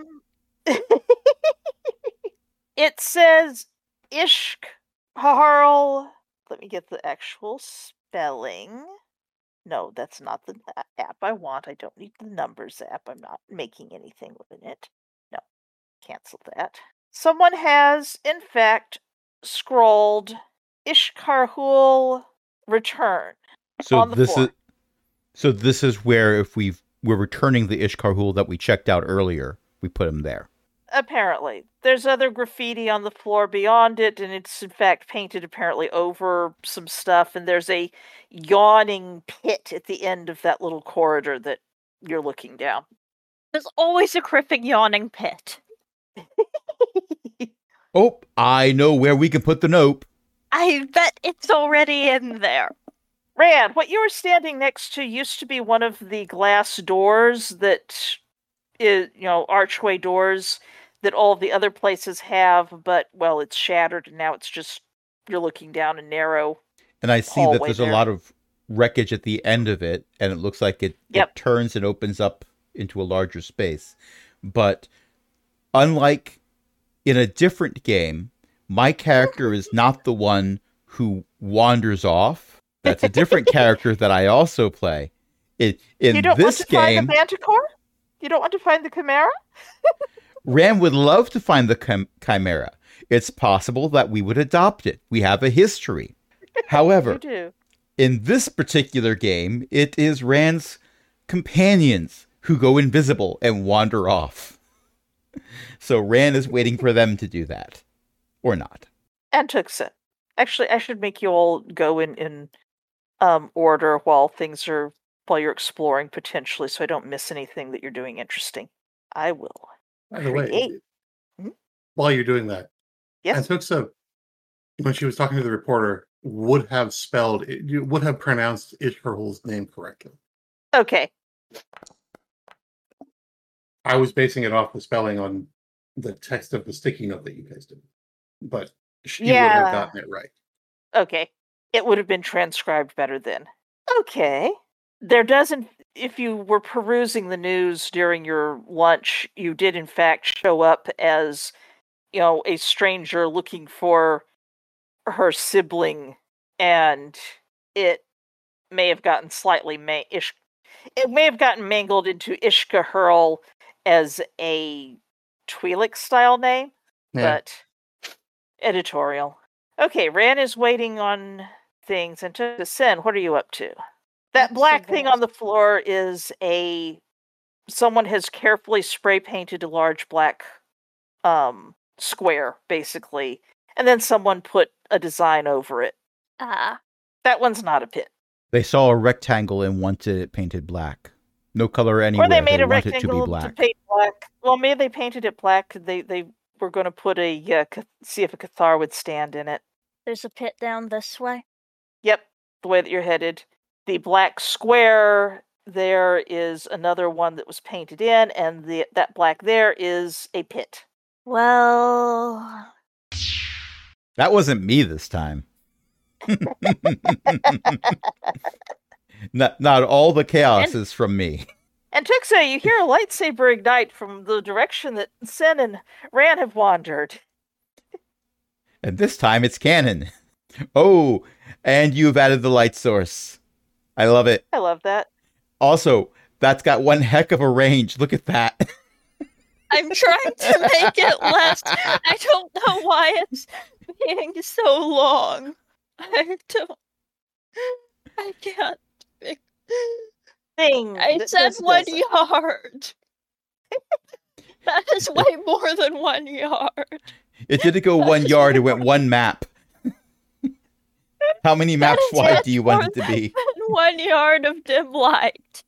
it says Ishk Harl. Let me get the actual spelling. No, that's not the a- app I want. I don't need the numbers app. I'm not making anything with it. No, cancel that. Someone has, in fact, scrolled Ishkarhul Return So on the this floor. is so this is where if we we're returning the Ishkarhul that we checked out earlier, we put him there. Apparently. There's other graffiti on the floor beyond it, and it's in fact painted apparently over some stuff, and there's a yawning pit at the end of that little corridor that you're looking down. There's always a cripping yawning pit. Oh, I know where we can put the nope. I bet it's already in there. Rand, what you were standing next to used to be one of the glass doors that is, you know, archway doors that all of the other places have, but, well, it's shattered, and now it's just, you're looking down a narrow And I see that hallway there's there. a lot of wreckage at the end of it, and it looks like it, Yep. it turns and opens up into a larger space. But unlike in a different game, my character is not the one who wanders off. That's a different character that I also play. In, in You don't this want to find game, the Manticore? You don't want to find the Chimera? Ram would love to find the chim- Chimera. It's possible that we would adopt it. We have a history. However, You do. in this particular game, it is Rand's companions who go invisible and wander off. So Rand is waiting for them to do that. Or not. And Tuxin. Actually, I should make you all go in, in um, order while things are, while you're exploring potentially, so I don't miss anything that you're doing interesting. I will. By the way, Create. Hmm? while you're doing that, Yes? Antuxa, when she was talking to the reporter, would have spelled, it would have pronounced Ishkarhul's name correctly. Okay. I was basing it off the spelling on the text of the sticky note that you guys did. But she would Yeah. have gotten it right. Okay. It would have been transcribed better then. Okay. There doesn't, if you were perusing the news during your lunch, you did in fact show up as, you know, a stranger looking for her sibling, and it may have gotten slightly ma- ish. It may have gotten mangled into Ishka Hurl as a Twi'lek style name, Yeah. but editorial. Okay, Ran is waiting on things, and to Sin, what are you up to? That black thing on the floor is a someone has carefully spray painted a large black um square, basically, and then someone put a design over it. Ah. That one's not a pit. They saw a rectangle and wanted it painted black. No color anywhere. Or they made a want it to be rectangle to, black. paint black. Well, maybe they painted it black. They they were going to put a uh, Cath- see if a Cathar would stand in it. There's a pit down this way. Yep, the way that you're headed. The black square there is another one that was painted in, and the that black there is a pit. Well, That wasn't me this time. not, not all the chaos And- is from me. And Tuxa, you hear a lightsaber ignite from the direction that Sen and Ran have wandered. And this time it's canon. Oh, and you've added the light source. I love it. I love that. Also, that's got one heck of a range. Look at that. I'm trying to make it less. I don't know why it's being so long. I don't. I can't. Thing. I that said does one this. yard. That is way more than one yard. It didn't go one yard, it went one map. How many maps is wide much do you want more it to be? Than one yard of dim light.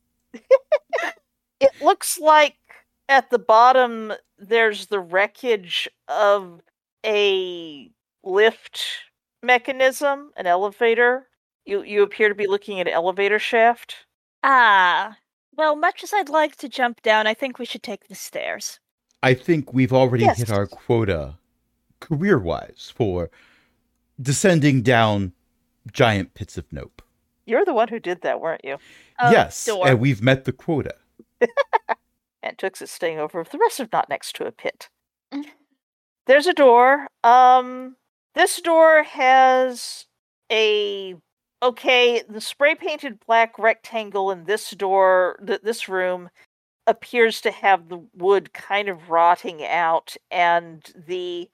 It looks like at the bottom there's the wreckage of a lift mechanism, an elevator. You you appear to be looking at an elevator shaft. Ah. Well, much as I'd like to jump down, I think we should take the stairs. I think we've already Yes. hit our quota, career-wise, for descending down giant pits of nope. You're the one who did that, weren't you? Oh, yes, door. and we've met the quota. And Tux is staying over with the rest of not next to a pit. There's a door. Um, this door has a okay. The spray painted black rectangle in this door, th- this room, appears to have the wood kind of rotting out, and the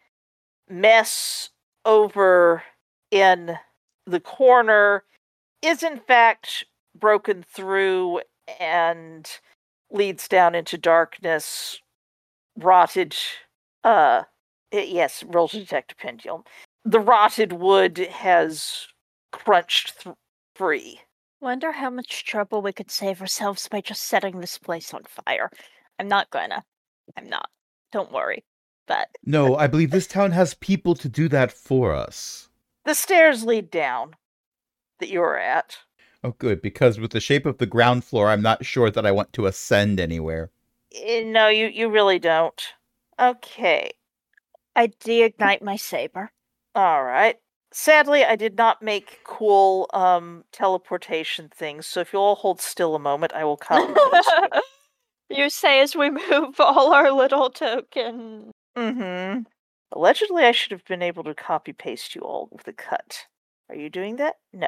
mess over in the corner is in fact broken through and leads down into darkness, rotted, uh, i- yes, roll to detect a pendulum. The rotted wood has crunched th- free. Wonder how much trouble we could save ourselves by just setting this place on fire. I'm not gonna. I'm not. Don't worry. But No, I believe this town has people to do that for us. The stairs lead down that you're at. Oh, good, because with the shape of the ground floor, I'm not sure that I want to ascend anywhere. Eh, No, you, you really don't. Okay. I de-ignite my saber. All right. Sadly, I did not make cool um teleportation things, so if you'll all hold still a moment, I will copy paste you. You say as we move all our little token. Mm-hmm. Allegedly, I should have been able to copy paste you all with a cut. Are you doing that? No.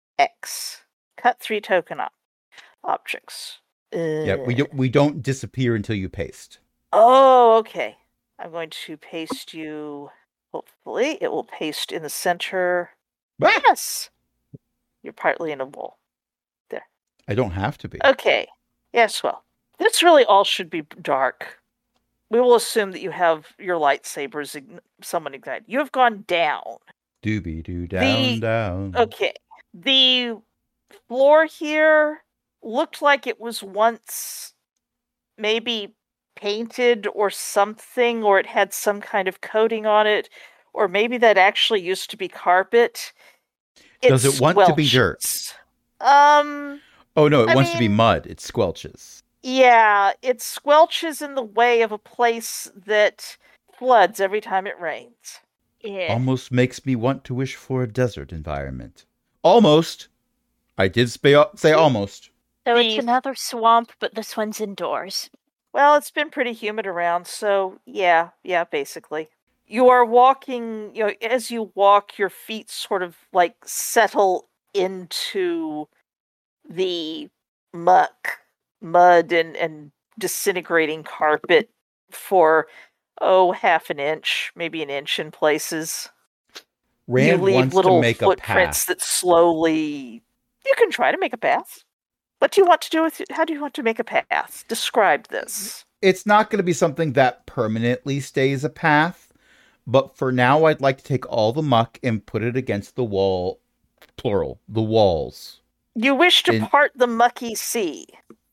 X. Cut three token op- objects. Yeah, we Uh, don't we don't disappear until you paste. Oh, okay. I'm going to paste you. Hopefully, it will paste in the center. Ah! Yes. You're partly in a wall. I don't have to be. Okay. Yes, well, this really all should be dark. We will assume that you have your lightsabers, ign- someone ignite. You have gone down. Doobie doo down The- down. Okay. The floor here looked like it was once maybe painted or something, or it had some kind of coating on it, or maybe that actually used to be carpet. Does it want to be dirt? squelches. Um, Oh no, it I wants to be mean- mud. It squelches. yeah, it squelches in the way of a place that floods every time it rains. Yeah. Almost makes me want to wish for a desert environment. Almost. I did sp- say almost. So it's the- another swamp, but this one's indoors. Well, it's been pretty humid around, so yeah, yeah, basically. You are walking, you know, as you walk, your feet sort of like settle into the muck, mud, and, and disintegrating carpet for, oh, half an inch, maybe an inch in places. Rand you leave wants little to make a footprints path. that slowly. You can try to make a path. What do you want to do with it? How do you want to make a path? Describe this. It's not going to be something that permanently stays a path, but for now I'd like to take all the muck and put it against the wall, plural, the walls. You wish to In- part the mucky sea.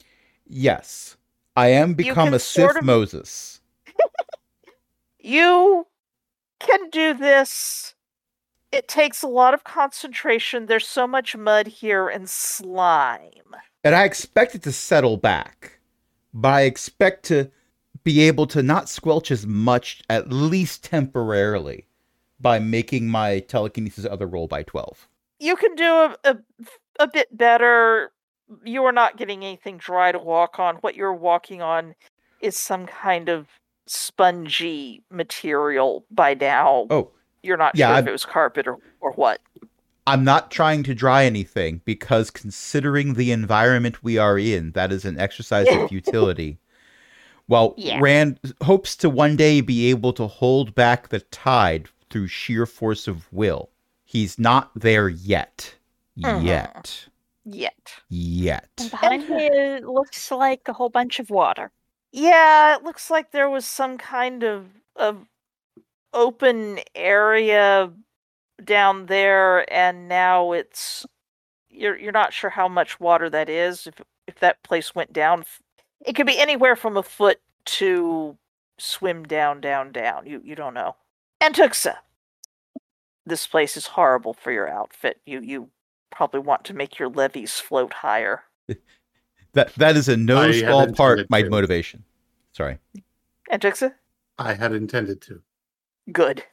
Yes. I am become can a Sith sort of- Moses. You can do this It takes a lot of concentration. There's so much mud here and slime. And I expect it to settle back. But I expect to be able to not squelch as much, at least temporarily, by making my telekinesis other roll by twelve. You can do a, a, a bit better. You are not getting anything dry to walk on. What you're walking on is some kind of spongy material by now. Oh, you're not yeah, sure I've, if it was carpet or, or what. I'm not trying to dry anything because considering the environment we are in, that is an exercise of futility. While Yeah. Rand hopes to one day be able to hold back the tide through sheer force of will, he's not there yet. Mhm. Yet. Yet. Yet. And behind me, it looks like a whole bunch of water. Yeah, it looks like there was some kind of, of open area down there, and now it's you're you're not sure how much water that is. If if that place went down, it could be anywhere from a foot to swim down, down, down. You you don't know. And Tuxa, this place is horrible for your outfit. You you probably want to make your levies float higher. That that is a no I small had part intended my to. motivation. Sorry. And Tuxa, I had intended to. good.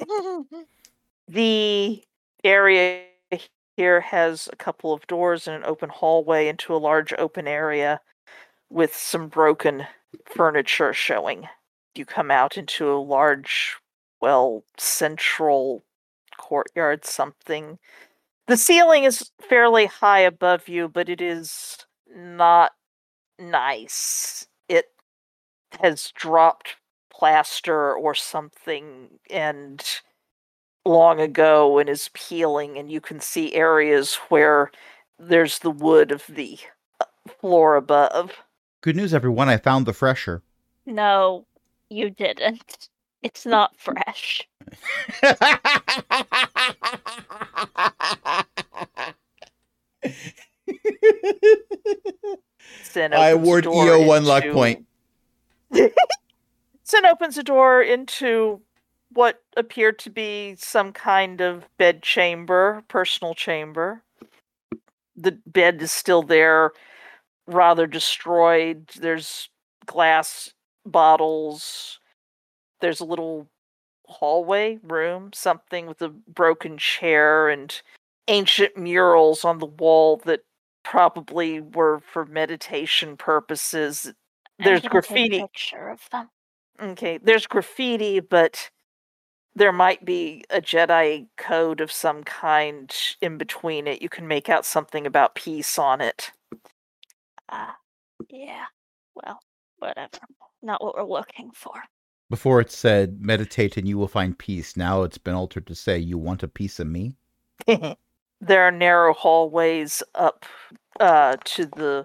The area here has a couple of doors and an open hallway into a large open area with some broken furniture showing. You come out into a large, well, central courtyard something. The ceiling is fairly high above you, but it is not nice. It has dropped plaster or something and long ago and is peeling, and you can see areas where there's the wood of the floor above. Good news, everyone. I found the fresher. No, you didn't. It's not fresh. Sin I opens the award door E O one luck into- point. Sin opens a door into what appeared to be some kind of bed chamber, personal chamber. The bed is still there, rather destroyed. There's glass bottles. There's a little hallway room, something with a broken chair and ancient murals on the wall that probably were for meditation purposes. There's I'm gonna graffiti. Take a picture of them. Okay, there's graffiti, but there might be a Jedi code of some kind in between it. You can make out something about peace on it. Ah, yeah. Well, whatever. Not what we're looking for. Before it said, meditate and you will find peace. Now it's been altered to say, you want a piece of me? There are narrow hallways up uh, to the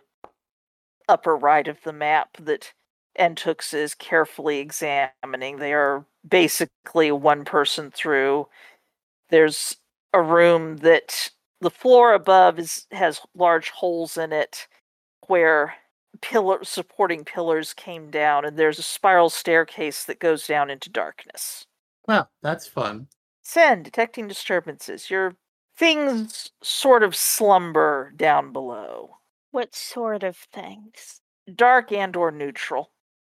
upper right of the map that Entux is carefully examining. They are basically one person through. There's a room that the floor above is has large holes in it where pillar supporting pillars came down, and there's a spiral staircase that goes down into darkness. Well, that's fun. Send, detecting disturbances. Your things sort of slumber down below. What sort of things? Dark and or neutral.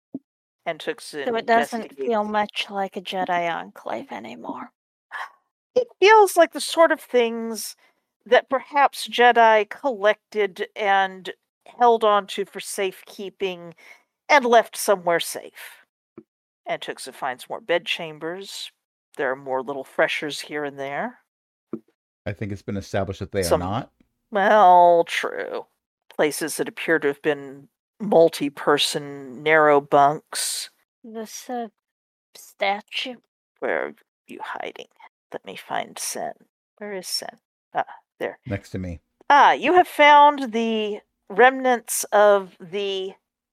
And took So it doesn't feel much like a Jedi Enclave anymore. It feels like the sort of things that perhaps Jedi collected and held on to for safekeeping and left somewhere safe. And Tuxa finds more bed chambers. There are more little freshers here and there. I think it's been established that they Some- are not. Well, true. Places that appear to have been multi-person narrow bunks. This uh, statue. Where are you hiding? Let me find Sen. Where is Sen? Ah, there. Next to me. Ah, you have found the remnants of the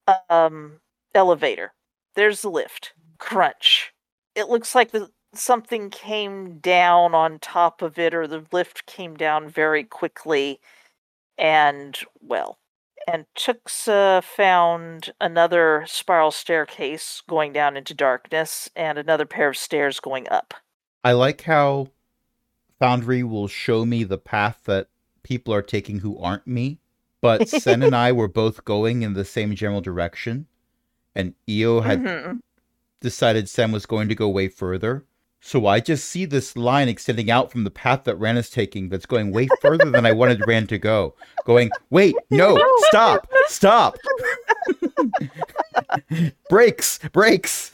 um elevator. There's the lift. Crunch. It looks like the something came down on top of it, or the lift came down very quickly, and well, and Tuxa found another spiral staircase going down into darkness, and another pair of stairs going up. I like how Foundry will show me the path that people are taking who aren't me. But Sen and I were both going in the same general direction. And Io had Mhm. decided Sen was going to go way further. So I just see this line extending out from the path that Ran is taking that's going way further than I wanted Ran to go. Going, wait, no, stop, stop. Brakes, brakes.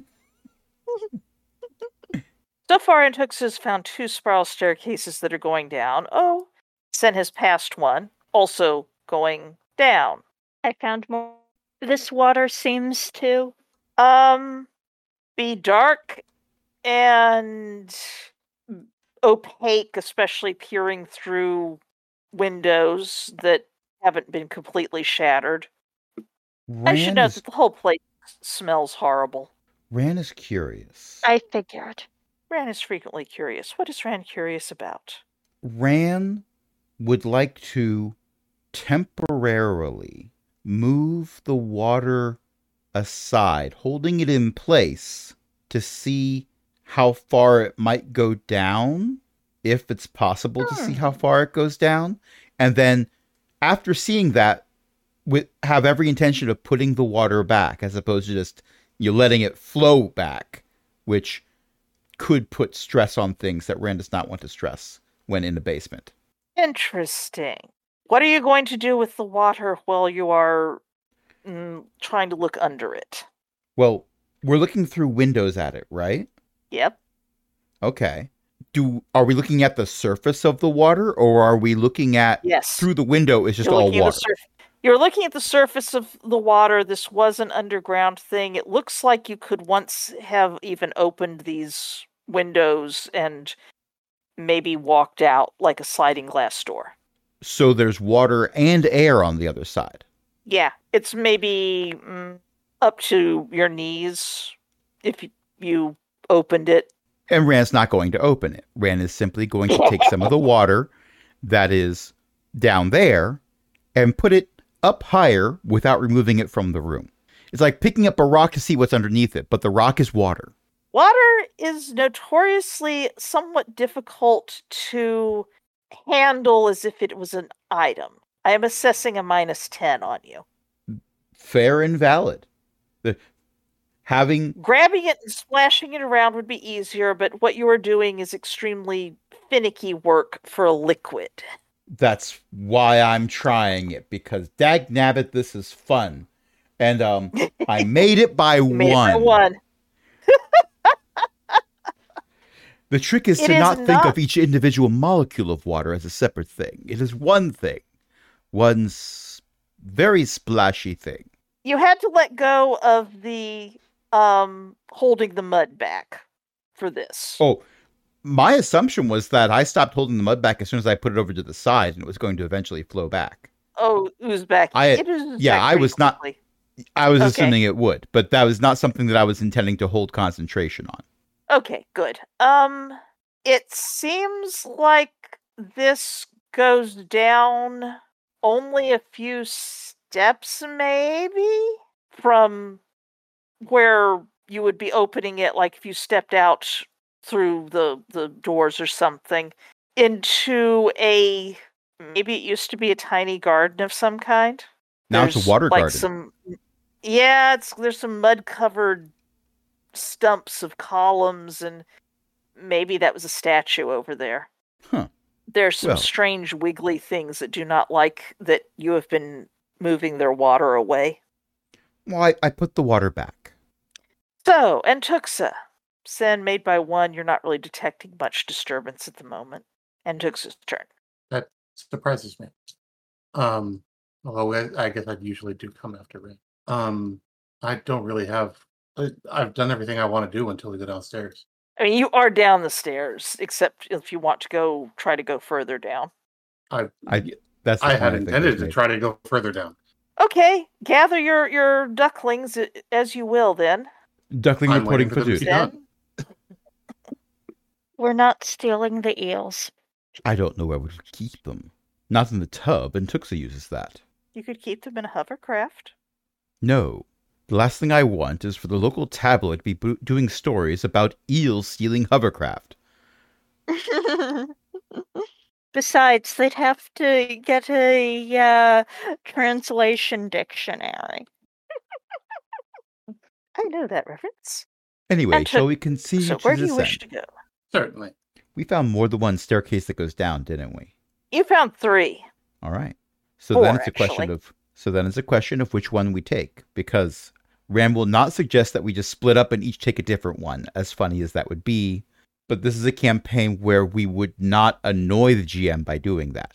So far, Antux has found two spiral staircases that are going down. Oh, Sen has passed one, also going down. I found more. This water seems to. Um, be dark and opaque, especially peering through windows that haven't been completely shattered. I should Ran note is, that the whole place smells horrible. Ran is curious. I figured. Ran is frequently curious. What is Ran curious about? Ran would like to temporarily move the water aside, holding it in place to see how far it might go down, if it's possible to see Hmm. how far it goes down. And then after seeing that, with have every intention of putting the water back as opposed to just you letting it flow back, which could put stress on things that Rand does not want to stress when in the basement. Interesting. What are you going to do with the water while you are mm, trying to look under it? Well, we're looking through windows at it, right? Yep. Okay. Do are we looking at the surface of the water, or are we looking at Yes. through the window is just You're all looking at the water? surf- You're looking at the surface of the water. This was an underground thing. It looks like you could once have even opened these windows and maybe walked out like a sliding glass door. So there's water and air on the other side. Yeah, it's maybe mm, up to your knees if you, you opened it. And Rand's not going to open it. Rand is simply going to take some of the water that is down there and put it up higher without removing it from the room. It's like picking up a rock to see what's underneath it, but the rock is water. Water is notoriously somewhat difficult to handle as if it was an item. I am assessing a minus ten on you. Fair and valid. The, having Grabbing it and splashing it around would be easier, but what you are doing is extremely finicky work for a liquid. That's why I'm trying it, because dag nabbit, this is fun. And um, I made it by You made it by one. one. The trick is It to is not think not- of each individual molecule of water as a separate thing. It is one thing. One s- very splashy thing. You had to let go of the um holding the mud back for this. Oh, my assumption was that I stopped holding the mud back as soon as I put it over to the side and it was going to eventually flow back. Oh, ooze back. I- it oozes yeah, back I pretty was not- quickly. I was Okay. assuming it would, but that was not something that I was intending to hold concentration on. Okay, good. Um, it seems like this goes down only a few steps, maybe, from where you would be opening it, like if you stepped out through the, the doors or something, into a, maybe it used to be a tiny garden of some kind. Now it's There's, a water like garden. Some, yeah, it's there's some mud-covered stumps of columns, and maybe that was a statue over there. Huh. There's some Well. strange wiggly things that do not like that you have been moving their water away. Well, I, I put the water back. So, Antuxa. Sen made by one, you're not really detecting much disturbance at the moment. Antuxa's turn. That surprises me. Um, although I, I guess I usually do come after Ray. Um, I don't really have. I, I've done everything I want to do until we go downstairs. I mean, you are down the stairs, except if you want to go, try to go further down. I I that's the I point had think intended was to made. try to go further down. Okay, gather your, your ducklings a- as you will then. Duckling I'm reporting waiting for for them to duty. be done. Sen, We're not stealing the eels. I don't know where we would keep them. Not in the tub, and Tuxa uses that. you could keep them in a hovercraft. No. The last thing I want is for the local tabloid to be bo- doing stories about eels stealing hovercraft. Besides, they'd have to get a uh, translation dictionary. I know that reference. Anyway, And shall to- we continue So to where do you descend? wish to go? Certainly. We found more than one staircase that goes down, didn't we? You found three. All right. So Four, then it's a question actually. of so then it's a question of which one we take, because Ram will not suggest that we just split up and each take a different one, as funny as that would be. But this is a campaign where we would not annoy the G M by doing that.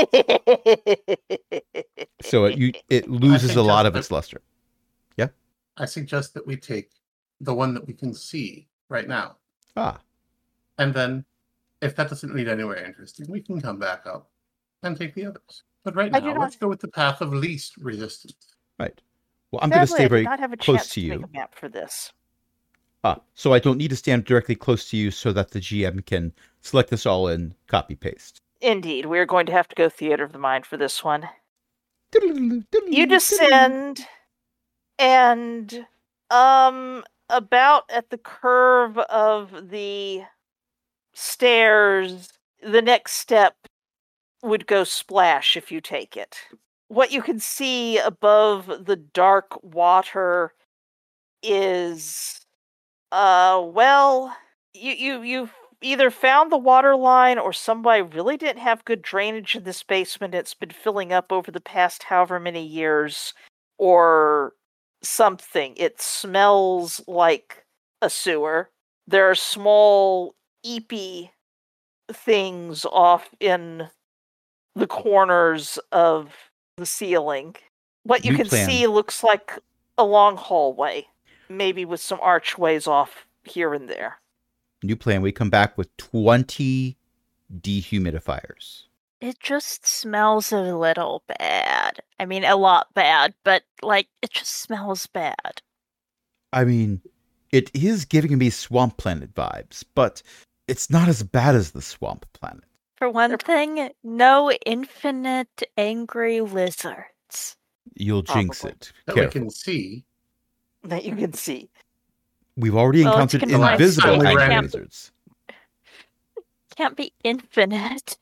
So it you, it loses a lot suggest of that- its luster. I suggest that we take the one that we can see right now. Ah, And then, if that doesn't lead anywhere interesting, we can come back up and take the others. But right I do now, not- let's go with the path of least resistance. right. Well, I'm going to Sadly, stay I very did not have a close chance to to you. make a map for this. Ah, so I don't need to stand directly close to you so that the G M can select this all and copy paste. Indeed, we're going to have to go theater of the mind for this one. You You descend, and um, about at the curve of the stairs, the next step would go splash if you take it. What you can see above the dark water is, uh, well, you you you've either found the water line or somebody really didn't have good drainage in this basement. It's been filling up over the past however many years, or something. It smells like a sewer. There are small, eepy things off in the corners of the ceiling. What you New can plan. see looks like a long hallway, maybe with some archways off here and there. New plan. We come back with twenty dehumidifiers. It just smells a little bad. I mean, a lot bad, but like it just smells bad. I mean, it is giving me Swamp Planet vibes, but it's not as bad as the Swamp Planet. For one They're- thing, no infinite angry lizards. You'll jinx Probably. it. That we Careful. can see. That you can see. We've already Well, it's encountered confined invisible state. angry Can't- lizards. Can't be infinite.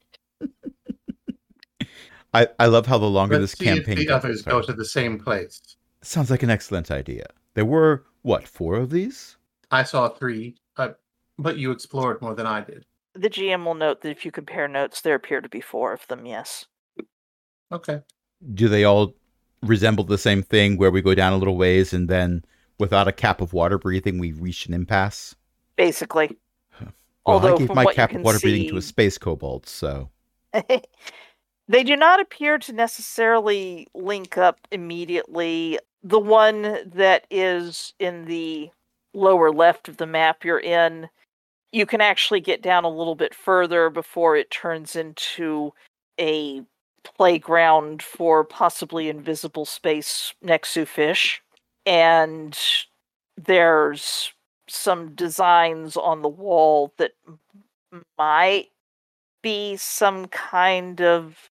I, I love how the longer Let's this see if campaign the goes. others go to the same place. Sounds like an excellent idea. There were, what, four of these? I saw three, uh, but you explored more than I did. The G M will note that if you compare notes, there appear to be four of them, yes. Okay. Do they all resemble the same thing where we go down a little ways and then without a cap of water breathing, we reach an impasse? Basically. Well, Although I gave from my what you cap can of water breathing to a see- space kobold, so They do not appear to necessarily link up immediately. The one that is in the lower left of the map you're in, you can actually get down a little bit further before it turns into a playground for possibly invisible space Nexu fish. And there's some designs on the wall that m- might be some kind of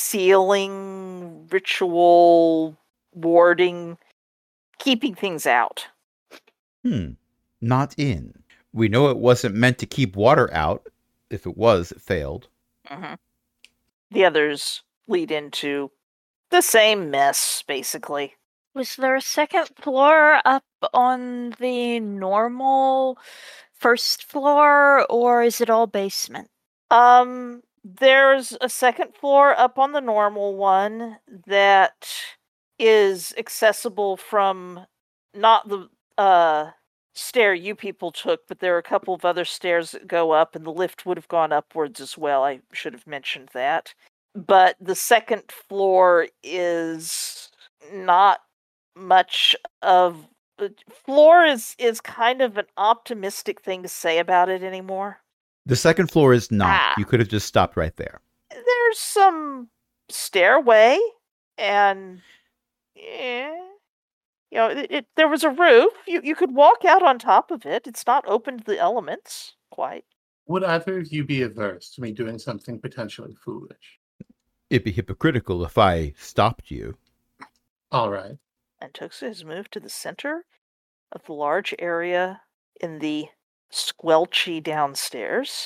sealing ritual warding, keeping things out. hmm, not in. We know it wasn't meant to keep water out. If it was, it failed. Mhm. The others lead into the same mess, basically. Was there a second floor up on the normal first floor, or is it all basement? Um, there's a second floor up on the normal one that is accessible from not the uh stair you people took, but there are a couple of other stairs that go up, and the lift would have gone upwards as well. I should have mentioned that. But the second floor is not much of uh, floor is is kind of an optimistic thing to say about it anymore. The second floor is not. Ah. You could have just stopped right there. There's some stairway, and yeah, you know, it, it, there was a roof. You you could walk out on top of it. It's not open to the elements quite. Would either of you be averse to me doing something potentially foolish? It'd be hypocritical if I stopped you. All right. And Tuxa has moved to the center of the large area in the squelchy downstairs.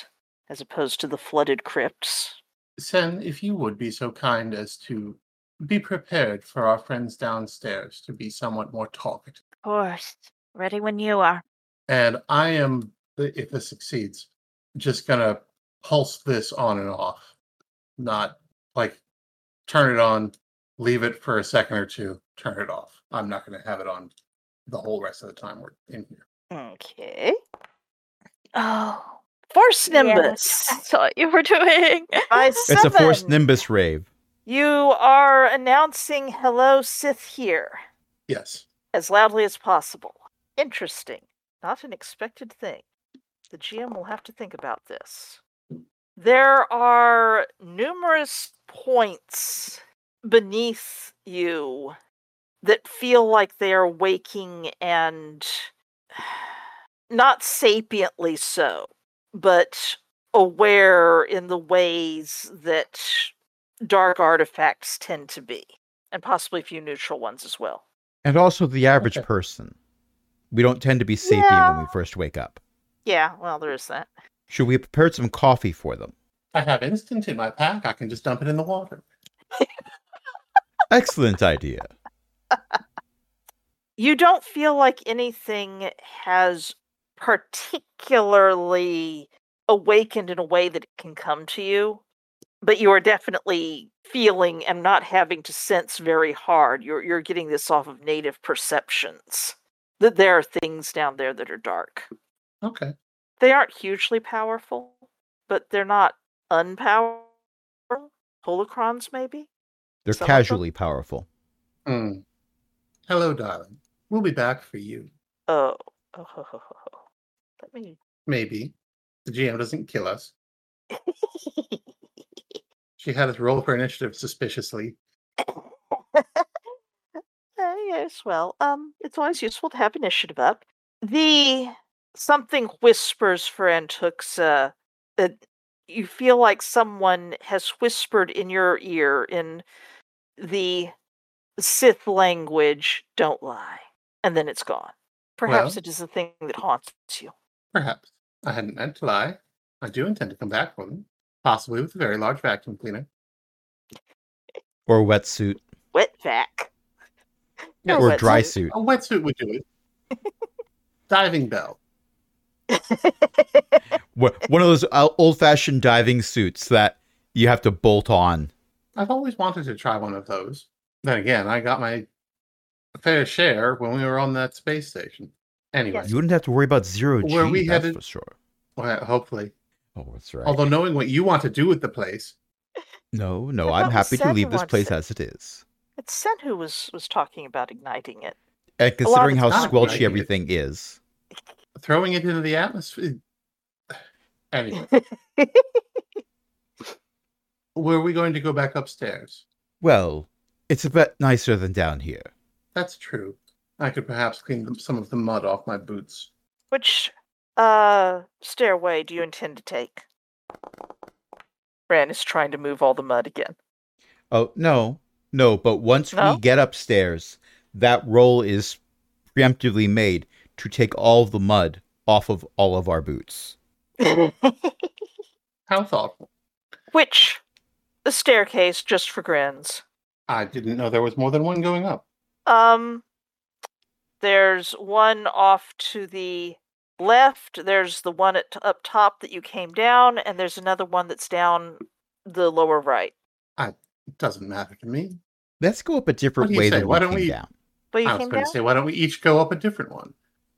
as opposed to the flooded crypts. Sen, if you would be so kind as to be prepared for our friends downstairs to be somewhat more talkative. Of course. Ready when you are. And I am, if this succeeds, just going to pulse this on and off. Not like turn it on, leave it for a second or two, turn it off. I'm not going to have it on the whole rest of the time we're in here. Okay. Oh, Force Nimbus. Yes, that's what you were doing. By It's a Force seven, Nimbus rave. You are announcing "Hello, Sith here" Yes. as loudly as possible. Interesting. Not an expected thing. The G M will have to think about this. There are numerous points beneath you that feel like they are waking and not sapiently so, but aware in the ways that dark artifacts tend to be, and possibly a few neutral ones as well. And also the average Okay. person. We don't tend to be sapient Yeah. when we first wake up. Yeah, well, there is that. Should we have prepared some coffee for them? I have instant in my pack. I can just dump it in the water. Excellent idea. You don't feel like anything has particularly awakened in a way that it can come to you, but you are definitely feeling and not having to sense very hard. You're you're getting this off of native perceptions that there are things down there that are dark. Okay. They aren't hugely powerful, but they're not unpowerful. Holocrons, maybe? They're Some of them? casually powerful. Mm. Hello, darling. We'll be back for you. Oh. Oh, ho, ho, ho, ho. Let me... Maybe. The G M doesn't kill us. She had us roll for initiative suspiciously. Uh, yes, well, um, it's always useful to have initiative up. The something whispers for Antuxa that you feel like someone has whispered in your ear in the Sith language, "Don't lie," and then it's gone. Perhaps Well- it is a thing that haunts you. Perhaps. I hadn't meant to lie. I do intend to come back for them. Possibly with a very large vacuum cleaner. Or wetsuit. Wet vac. No, Or wet dry suit. suit. A wetsuit would do it. Diving bell. Wha- One of those uh, old-fashioned diving suits that you have to bolt on. I've always wanted to try one of those. Then again, I got my fair share when we were on that space station. Anyway, Yes. You wouldn't have to worry about zero G, Where we that's headed- for sure. well, hopefully. Oh, that's right. Although knowing what you want to do with the place, no, no, I I'm thought we happy to said leave we this wanted place to- as it is. It's Sen who was, was talking about igniting it. And considering how it's not squelchy igniting it. everything is. throwing it into the atmosphere. Anyway, were we going to go back upstairs? Well, it's a bit nicer than down here. That's true. I could perhaps clean them- some of the mud off my boots. Which uh stairway do you intend to take? Ran is trying to move all the mud again. Oh, no. No, but once No? we get upstairs, that roll is preemptively made to take all of the mud off of all of our boots. How thoughtful. Which the staircase, just for grins. I didn't know there was more than one going up. Um there's one off to the left, there's the one at up top that you came down, and there's another one that's down the lower right. It doesn't matter to me. Let's go up a different What do you way say? than Why we don't came we- down. But you I was came going down? to say, why don't we each go up a different one?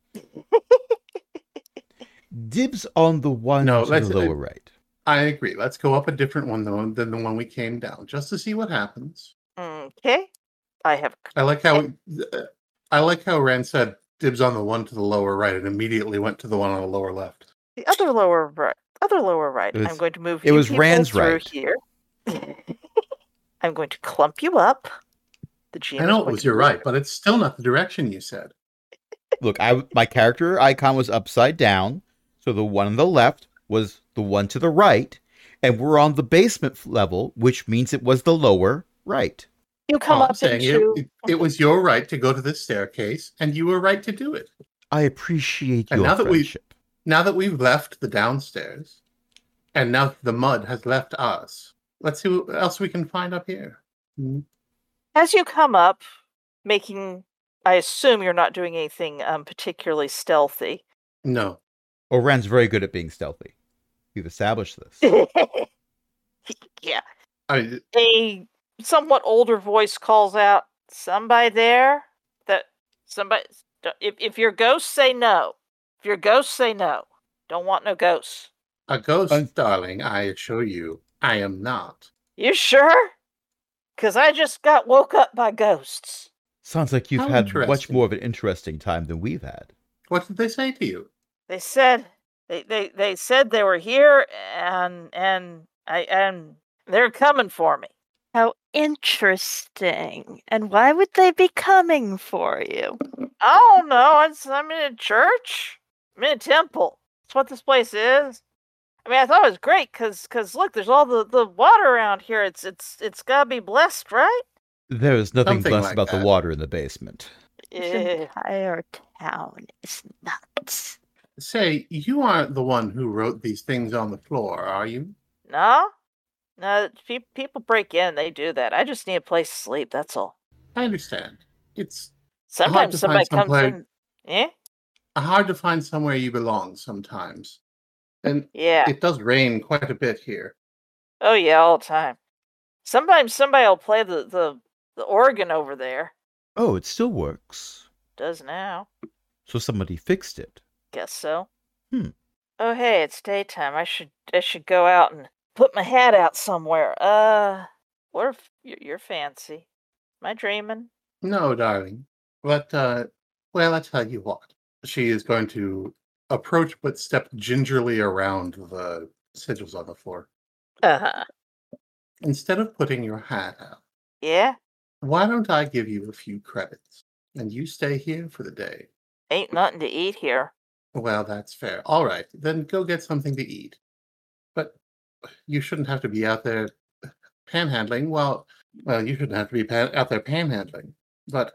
Dibs on the one No, to let's- the lower right. I agree. Let's go up a different one though than the one we came down, just to see what happens. Okay. I have I like how uh, I like how Rand said dibs on the one to the lower right and immediately went to the one on the lower left. the other lower right. Other lower right. It was- I'm going to move it you was people Rand's through right. here. I'm going to clump you up. The G M I is know it going was to your move- right, but it's still not the direction you said. Look, I my character icon was upside down, so the one on the left was the one to the right, and we're on the basement f- level, which means it was the lower right. You come All I'm up saying into. it, it, it was your right to go to this staircase, and you were right to do it. I appreciate And your now that we- friendship. Now that we've left the downstairs, And now the mud has left us. Let's see what else we can find up here. Hmm? As you come up, making, I assume you're not doing anything um, particularly stealthy. No. Oh, Ren's very good at being stealthy. We've established this. Yeah. I, A somewhat older voice calls out, "Somebody there? That somebody? If if you're ghosts, say no. If you're ghosts, say no. Don't want no ghosts." a ghost, Un- darling, I assure you, I am not. You sure? Because I just got woke up by ghosts. Sounds like you've How had much interesting. more of an interesting time than we've had. What did they say to you? They said they, they, they said they were here and and I and they're coming for me. How interesting. And why would they be coming for you? I don't know. It's, I'm in a church. I'm in a temple. That's what this place is. I mean, I thought it was great because cause look, there's all the, the water around here. It's it's it's gotta be blessed, right? There's nothing Something blessed like about that. the water in the basement. This Yeah. entire town is nuts. Say, you aren't the one who wrote these things on the floor, are you? No, no. Pe- people break in. They do that. I just need a place to sleep. That's all. I understand. It's Sometimes to somebody find comes someplace- in. Eh? hard to find somewhere you belong sometimes. And Yeah. it does rain quite a bit here. Oh yeah, all the time. Sometimes somebody will play the the, the organ over there. Oh, it still works. Does now. So somebody fixed it. Guess so. Hmm. Oh hey, it's daytime. I should I should go out and put my hat out somewhere. Uh, what if you're, you're fancy? Am I dreaming? No, darling. But, uh, well, I tell you what. She is going to approach but step gingerly around the sigils on the floor. Uh huh. Instead of putting your hat out, Yeah. why don't I give you a few credits and you stay here for the day? Ain't nothing to eat here. Well, that's fair. All right, then go get something to eat. But you shouldn't have to be out there panhandling. Well, well, you shouldn't have to be pan- out there panhandling. But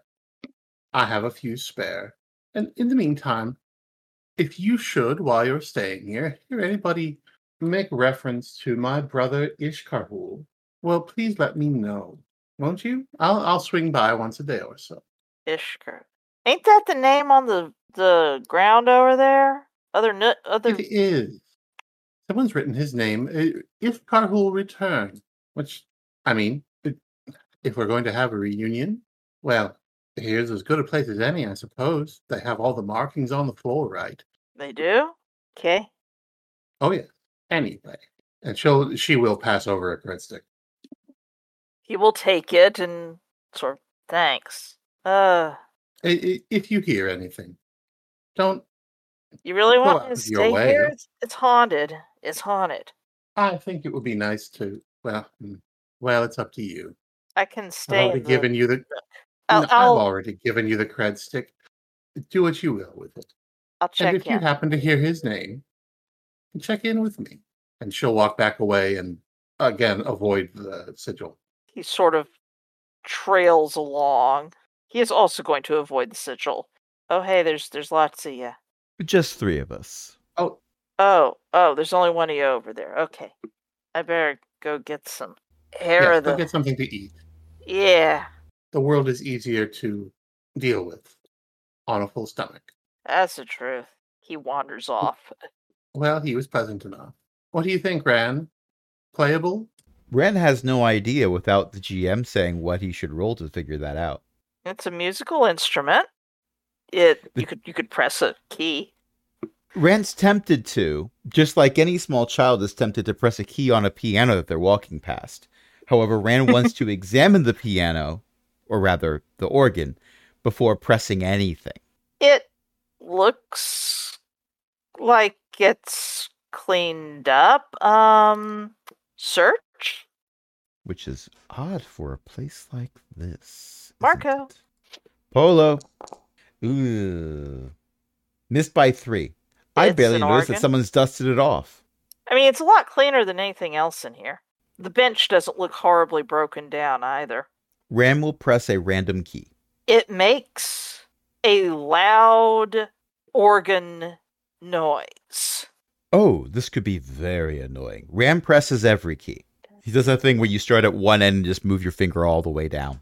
I have a few spare. And in the meantime, if you should, while you're staying here, hear anybody make reference to my brother Ishkarhul, well, please let me know, won't you? I'll I'll swing by once a day or so. Ishkar. Ain't that the name on the the ground over there? Other nut other. It is. Someone's written his name. uh, Ishkarhul return. Which, I mean, it- if we're going to have a reunion, well, here's as good a place as any, I suppose. They have all the markings on the floor, right? They do. Okay. Oh yeah. Anyway, and she'll she will pass over a cred stick. He will take it and sort of thanks. Uh, I- I- If you hear anything, don't. you really Go want out me to of your stay way. here? It's, it's haunted. It's haunted. I think it would be nice to. Well, mm, well, it's up to you. I can I've stay in already the. given you the. I'll, no, I've I'll, already given you the cred stick. Do what you will with it. I'll check And if you in. happen to hear his name, check in with me. And she'll walk back away and again avoid the sigil. He sort of trails along. He is also going to avoid the sigil. Oh hey, there's there's lots of you. Just three of us. Oh, Oh, oh, there's only one of you over there. Okay. I better go get some hair yes, of go the. get something to eat. Yeah, The world is easier to deal with on a full stomach. that's the truth. He wanders off. Well, he was pleasant enough. What do you think, Ran? Playable? Ren has no idea without the G M saying what he should roll to figure that out. It's a musical instrument. It The- you could you could press a key. Ren's tempted to, just like any small child is tempted to press a key on a piano that they're walking past. However, Ren wants to examine the piano, or rather the organ, before pressing anything. It looks like it's cleaned up. Um, search. Which is odd for a place like this. isn't Marco. it? Polo. Ooh. Missed by three. I It's barely an noticed that organ. someone's dusted it off. I mean, it's a lot cleaner than anything else in here. The bench doesn't look horribly broken down either. Ram will press a random key. It makes a loud organ noise. Oh, this could be very annoying. Ram presses every key. He does that thing where you start at one end and just move your finger all the way down.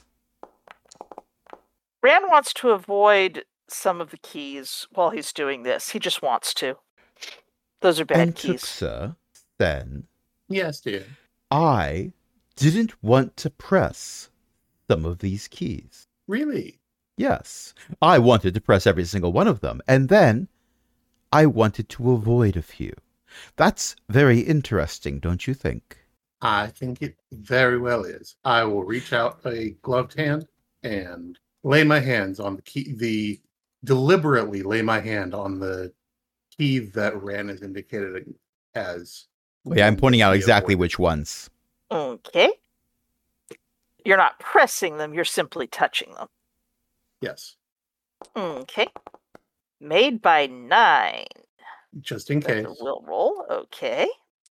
Rand wants to avoid some of the keys while he's doing this. He just wants to. Those are bad and keys. Tuxa, then, Yes, dear. I didn't want to press some of these keys. Really? Yes, I wanted to press every single one of them, and then I wanted to avoid a few. That's very interesting, don't you think? I think it very well is. I will reach out a gloved hand and lay my hands on the key, the deliberately lay my hand on the key that Ran has indicated as. Well, yeah, I'm pointing out exactly which ones. Okay. You're not pressing them, you're simply touching them. Yes. Okay. Made by nine. Just in case. That's a will roll. Okay.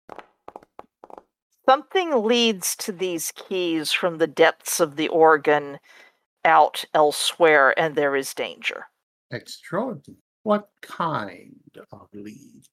Something leads to these keys from the depths of the organ out elsewhere, and there is danger. Extraordinary. What kind of leads?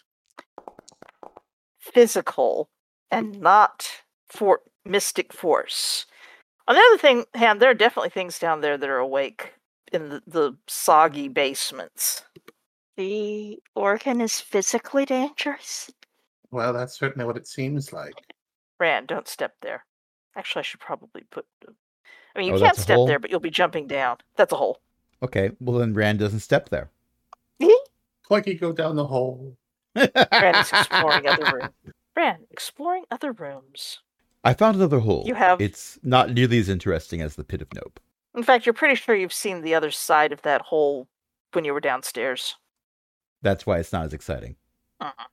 Physical and not for mystic force. On the other thing, hand, there are definitely things down there that are awake in the, the soggy basements. The organ is physically dangerous? Well, that's certainly what it seems like. Rand, don't step there. Actually, I should probably put... I mean, you Oh, can't that's a step hole? there, but you'll be jumping down. That's a hole. Okay, well then Rand doesn't step there. Clucky, go down the hole. Rand is exploring other rooms. Rand, exploring other rooms. I found another hole. You have- It's not nearly as interesting as the Pit of Nope. In fact, you're pretty sure you've seen the other side of that hole when you were downstairs. That's why it's not as exciting. Uh-huh.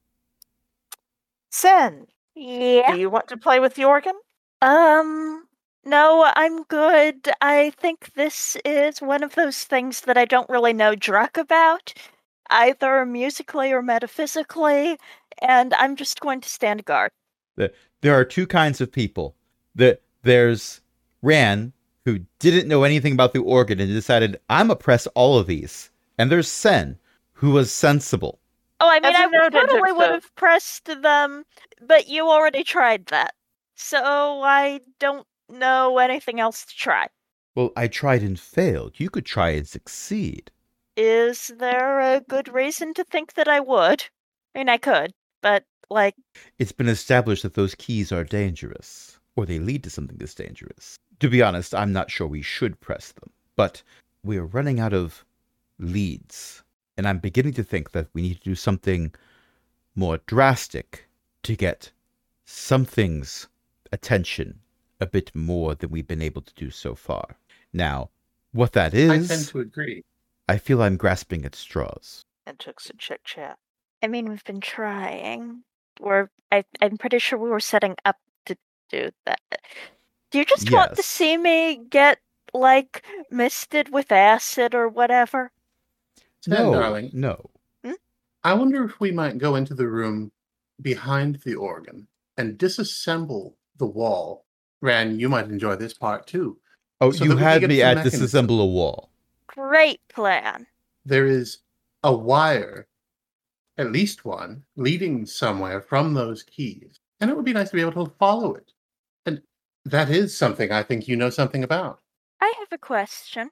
Sen, Yeah. do you want to play with the organ? Um, no, I'm good. I think this is one of those things that I don't really know druck about, either musically or metaphysically, and I'm just going to stand guard. There are two kinds of people. The, there's Ran, who didn't know anything about the organ and decided, I'm going to press all of these. And there's Sen, who was sensible. Oh, I mean, As I a noted, totally it's would a- have pressed them, but you already tried that. So I don't know anything else to try. Well, I tried and failed. You could try and succeed. Is there a good reason to think that I would? I mean, I could, but, like, It's been established that those keys are dangerous, or they lead to something that's dangerous. To be honest, I'm not sure we should press them, but we're running out of leads, and I'm beginning to think that we need to do something more drastic to get something's attention a bit more than we've been able to do so far. Now, what that I is, tend to agree. I feel I'm grasping at straws. And took some check chat. I mean, we've been trying. We're, I, I'm pretty sure we were setting up to do that. Do you just want to Yes. see me get, like, misted with acid or whatever? Ten, No, darling. no. I wonder if we might go into the room behind the organ and disassemble the wall. Ran, you might enjoy this part too. Oh, So you that we had get me some at mechanism. disassemble a wall. Great plan. There is a wire, at least one, leading somewhere from those keys. And it would be nice to be able to follow it. And that is something I think you know something about. I have a question.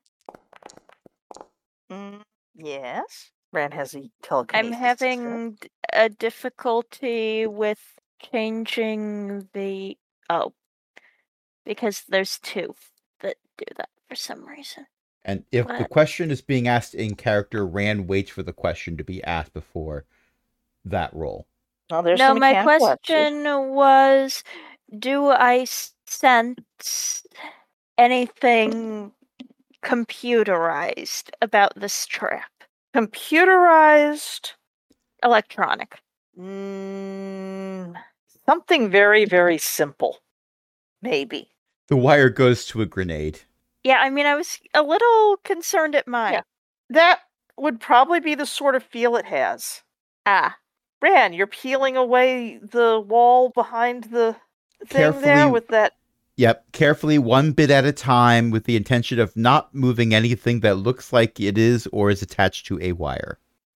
Mm, yes. Rand has a telekinesis. I'm having d- a difficulty with changing the... Oh. Because there's two that do that for some reason. And if the What? question is being asked in character, Rand waits for the question to be asked before that roll. Oh, there's No, the my mechanical actually. question was, do I sense anything computerized about this trap? Computerized. Electronic. Mm, something very, very simple. Maybe. The wire goes to a grenade. Yeah, I mean, I was a little concerned at mine. Yeah. That would probably be the sort of feel it has. Ah, Ran, you're peeling away the wall behind the thing there Carefully- with that. Yep, carefully, one bit at a time, with the intention of not moving anything that looks like it is or is attached to a wire.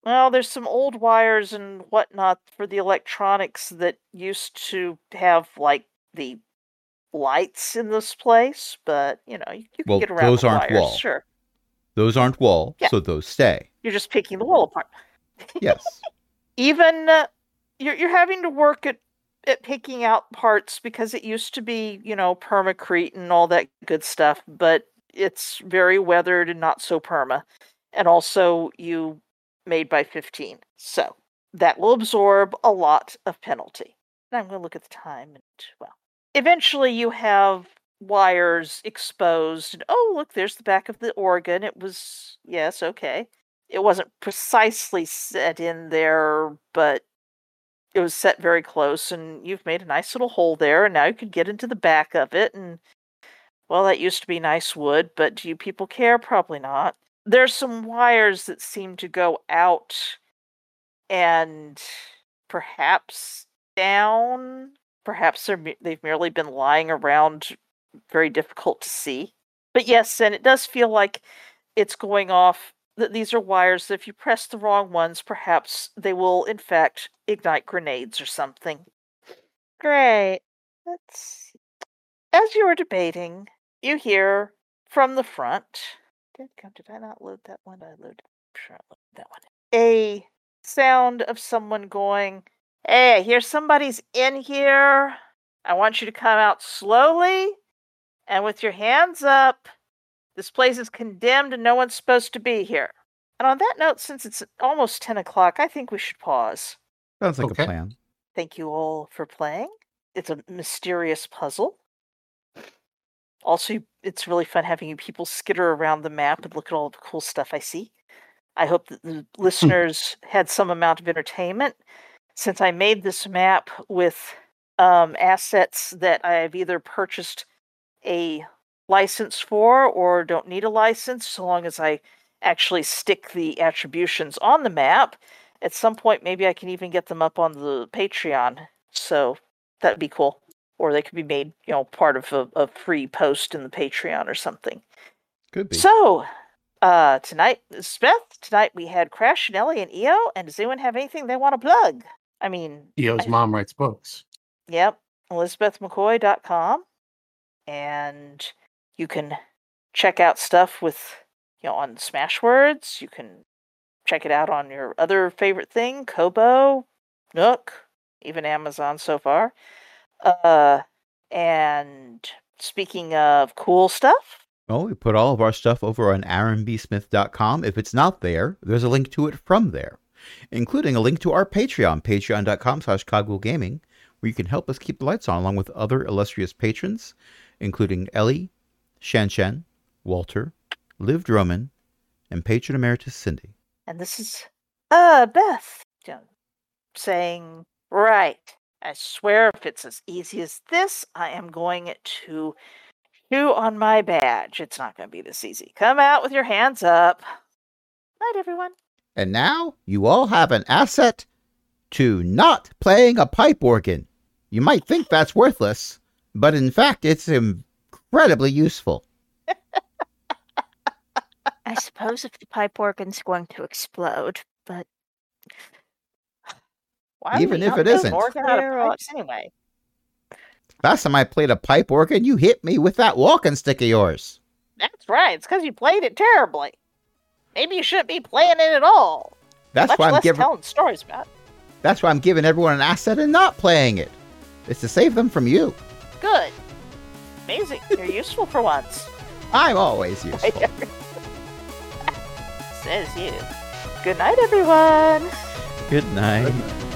Well, there's some old wires and whatnot for the electronics that used to have, like, the lights in this place, but, you know, you, you can Well, get around those the aren't wires, wall. sure. Those aren't wall, Yeah. so those stay. You're just picking the wall apart. Yes. Even uh, you're you're having to work at at picking out parts because it used to be, you know, permacrete and all that good stuff, but it's very weathered and not so perma. And also you made by fifteen. So that will absorb a lot of penalty. And I'm going to look at the time and, well, eventually you have wires exposed and, oh, look, there's the back of the organ. It was, yes, okay. It wasn't precisely set in there, but it was set very close, and you've made a nice little hole there, and now you can get into the back of it, and, well, that used to be nice wood, but do you people care? Probably not. There's some wires that seem to go out and perhaps down. Perhaps they're, me- they've merely been lying around, very difficult to see. But yes, and it does feel like it's going off. That these are wires that if you press the wrong ones, perhaps they will, in fact, ignite grenades or something. Great. Let's see. As you are debating, you hear from the front. Did, did I not load that one? I loaded. I'm sure I loaded that one. A sound of someone going, "Hey, I hear somebody's in here. I want you to come out slowly and with your hands up. This place is condemned and no one's supposed to be here." And on that note, since it's almost ten o'clock, I think we should pause. Sounds like Okay. a plan. Thank you all for playing. It's a mysterious puzzle. Also, it's really fun having you people skitter around the map and look at all the cool stuff I see. I hope that the listeners had some amount of entertainment. Since I made this map with um, assets that I've either purchased a license for or don't need a license, so long as I actually stick the attributions on the map, at some point maybe I can even get them up on the Patreon. So that'd be cool. Or they could be made, you know, part of a, a free post in the Patreon or something. Could be. So, uh, tonight, this is Beth. Tonight we had Crash and Ellie and E O. And does anyone have anything they want to plug? I mean, E O's I- mom writes books. Yep, elizabeth mccoy dot com. And you can check out stuff with, you know, on Smashwords. You can check it out on your other favorite thing, Kobo, Nook, even Amazon so far. Uh, and speaking of cool stuff, Well, we put all of our stuff over on aaron b smith dot com. If it's not there, there's a link to it from there, including a link to our Patreon, patreon dot com slash cogwheel gaming, where you can help us keep the lights on along with other illustrious patrons, including Ellie, Shan Shan, Walter, Liv Drummond, and patron emeritus Cindy. and this is, uh, Beth, you know, saying, right, I swear if it's as easy as this, I am going to chew on my badge. It's not going to be this easy. Come out with your hands up. Night, everyone. And now you all have an asset to not playing a pipe organ. You might think that's worthless, but in fact, it's incredibly useful. I suppose if the pipe organ's going to explode, but Why Even we if not it make isn't. organ out of They're all- pipes anyway? Last time I played a pipe organ, you hit me with that walking stick of yours. That's right. It's because you played it terribly. Maybe you shouldn't be playing it at all. That's Much why I'm less giving. telling stories about. That's why I'm giving everyone an asset and not playing it. It's to save them from you. Good. Amazing. You're useful for once. I'm always useful. Says you. Good night, everyone. Good night. Good night.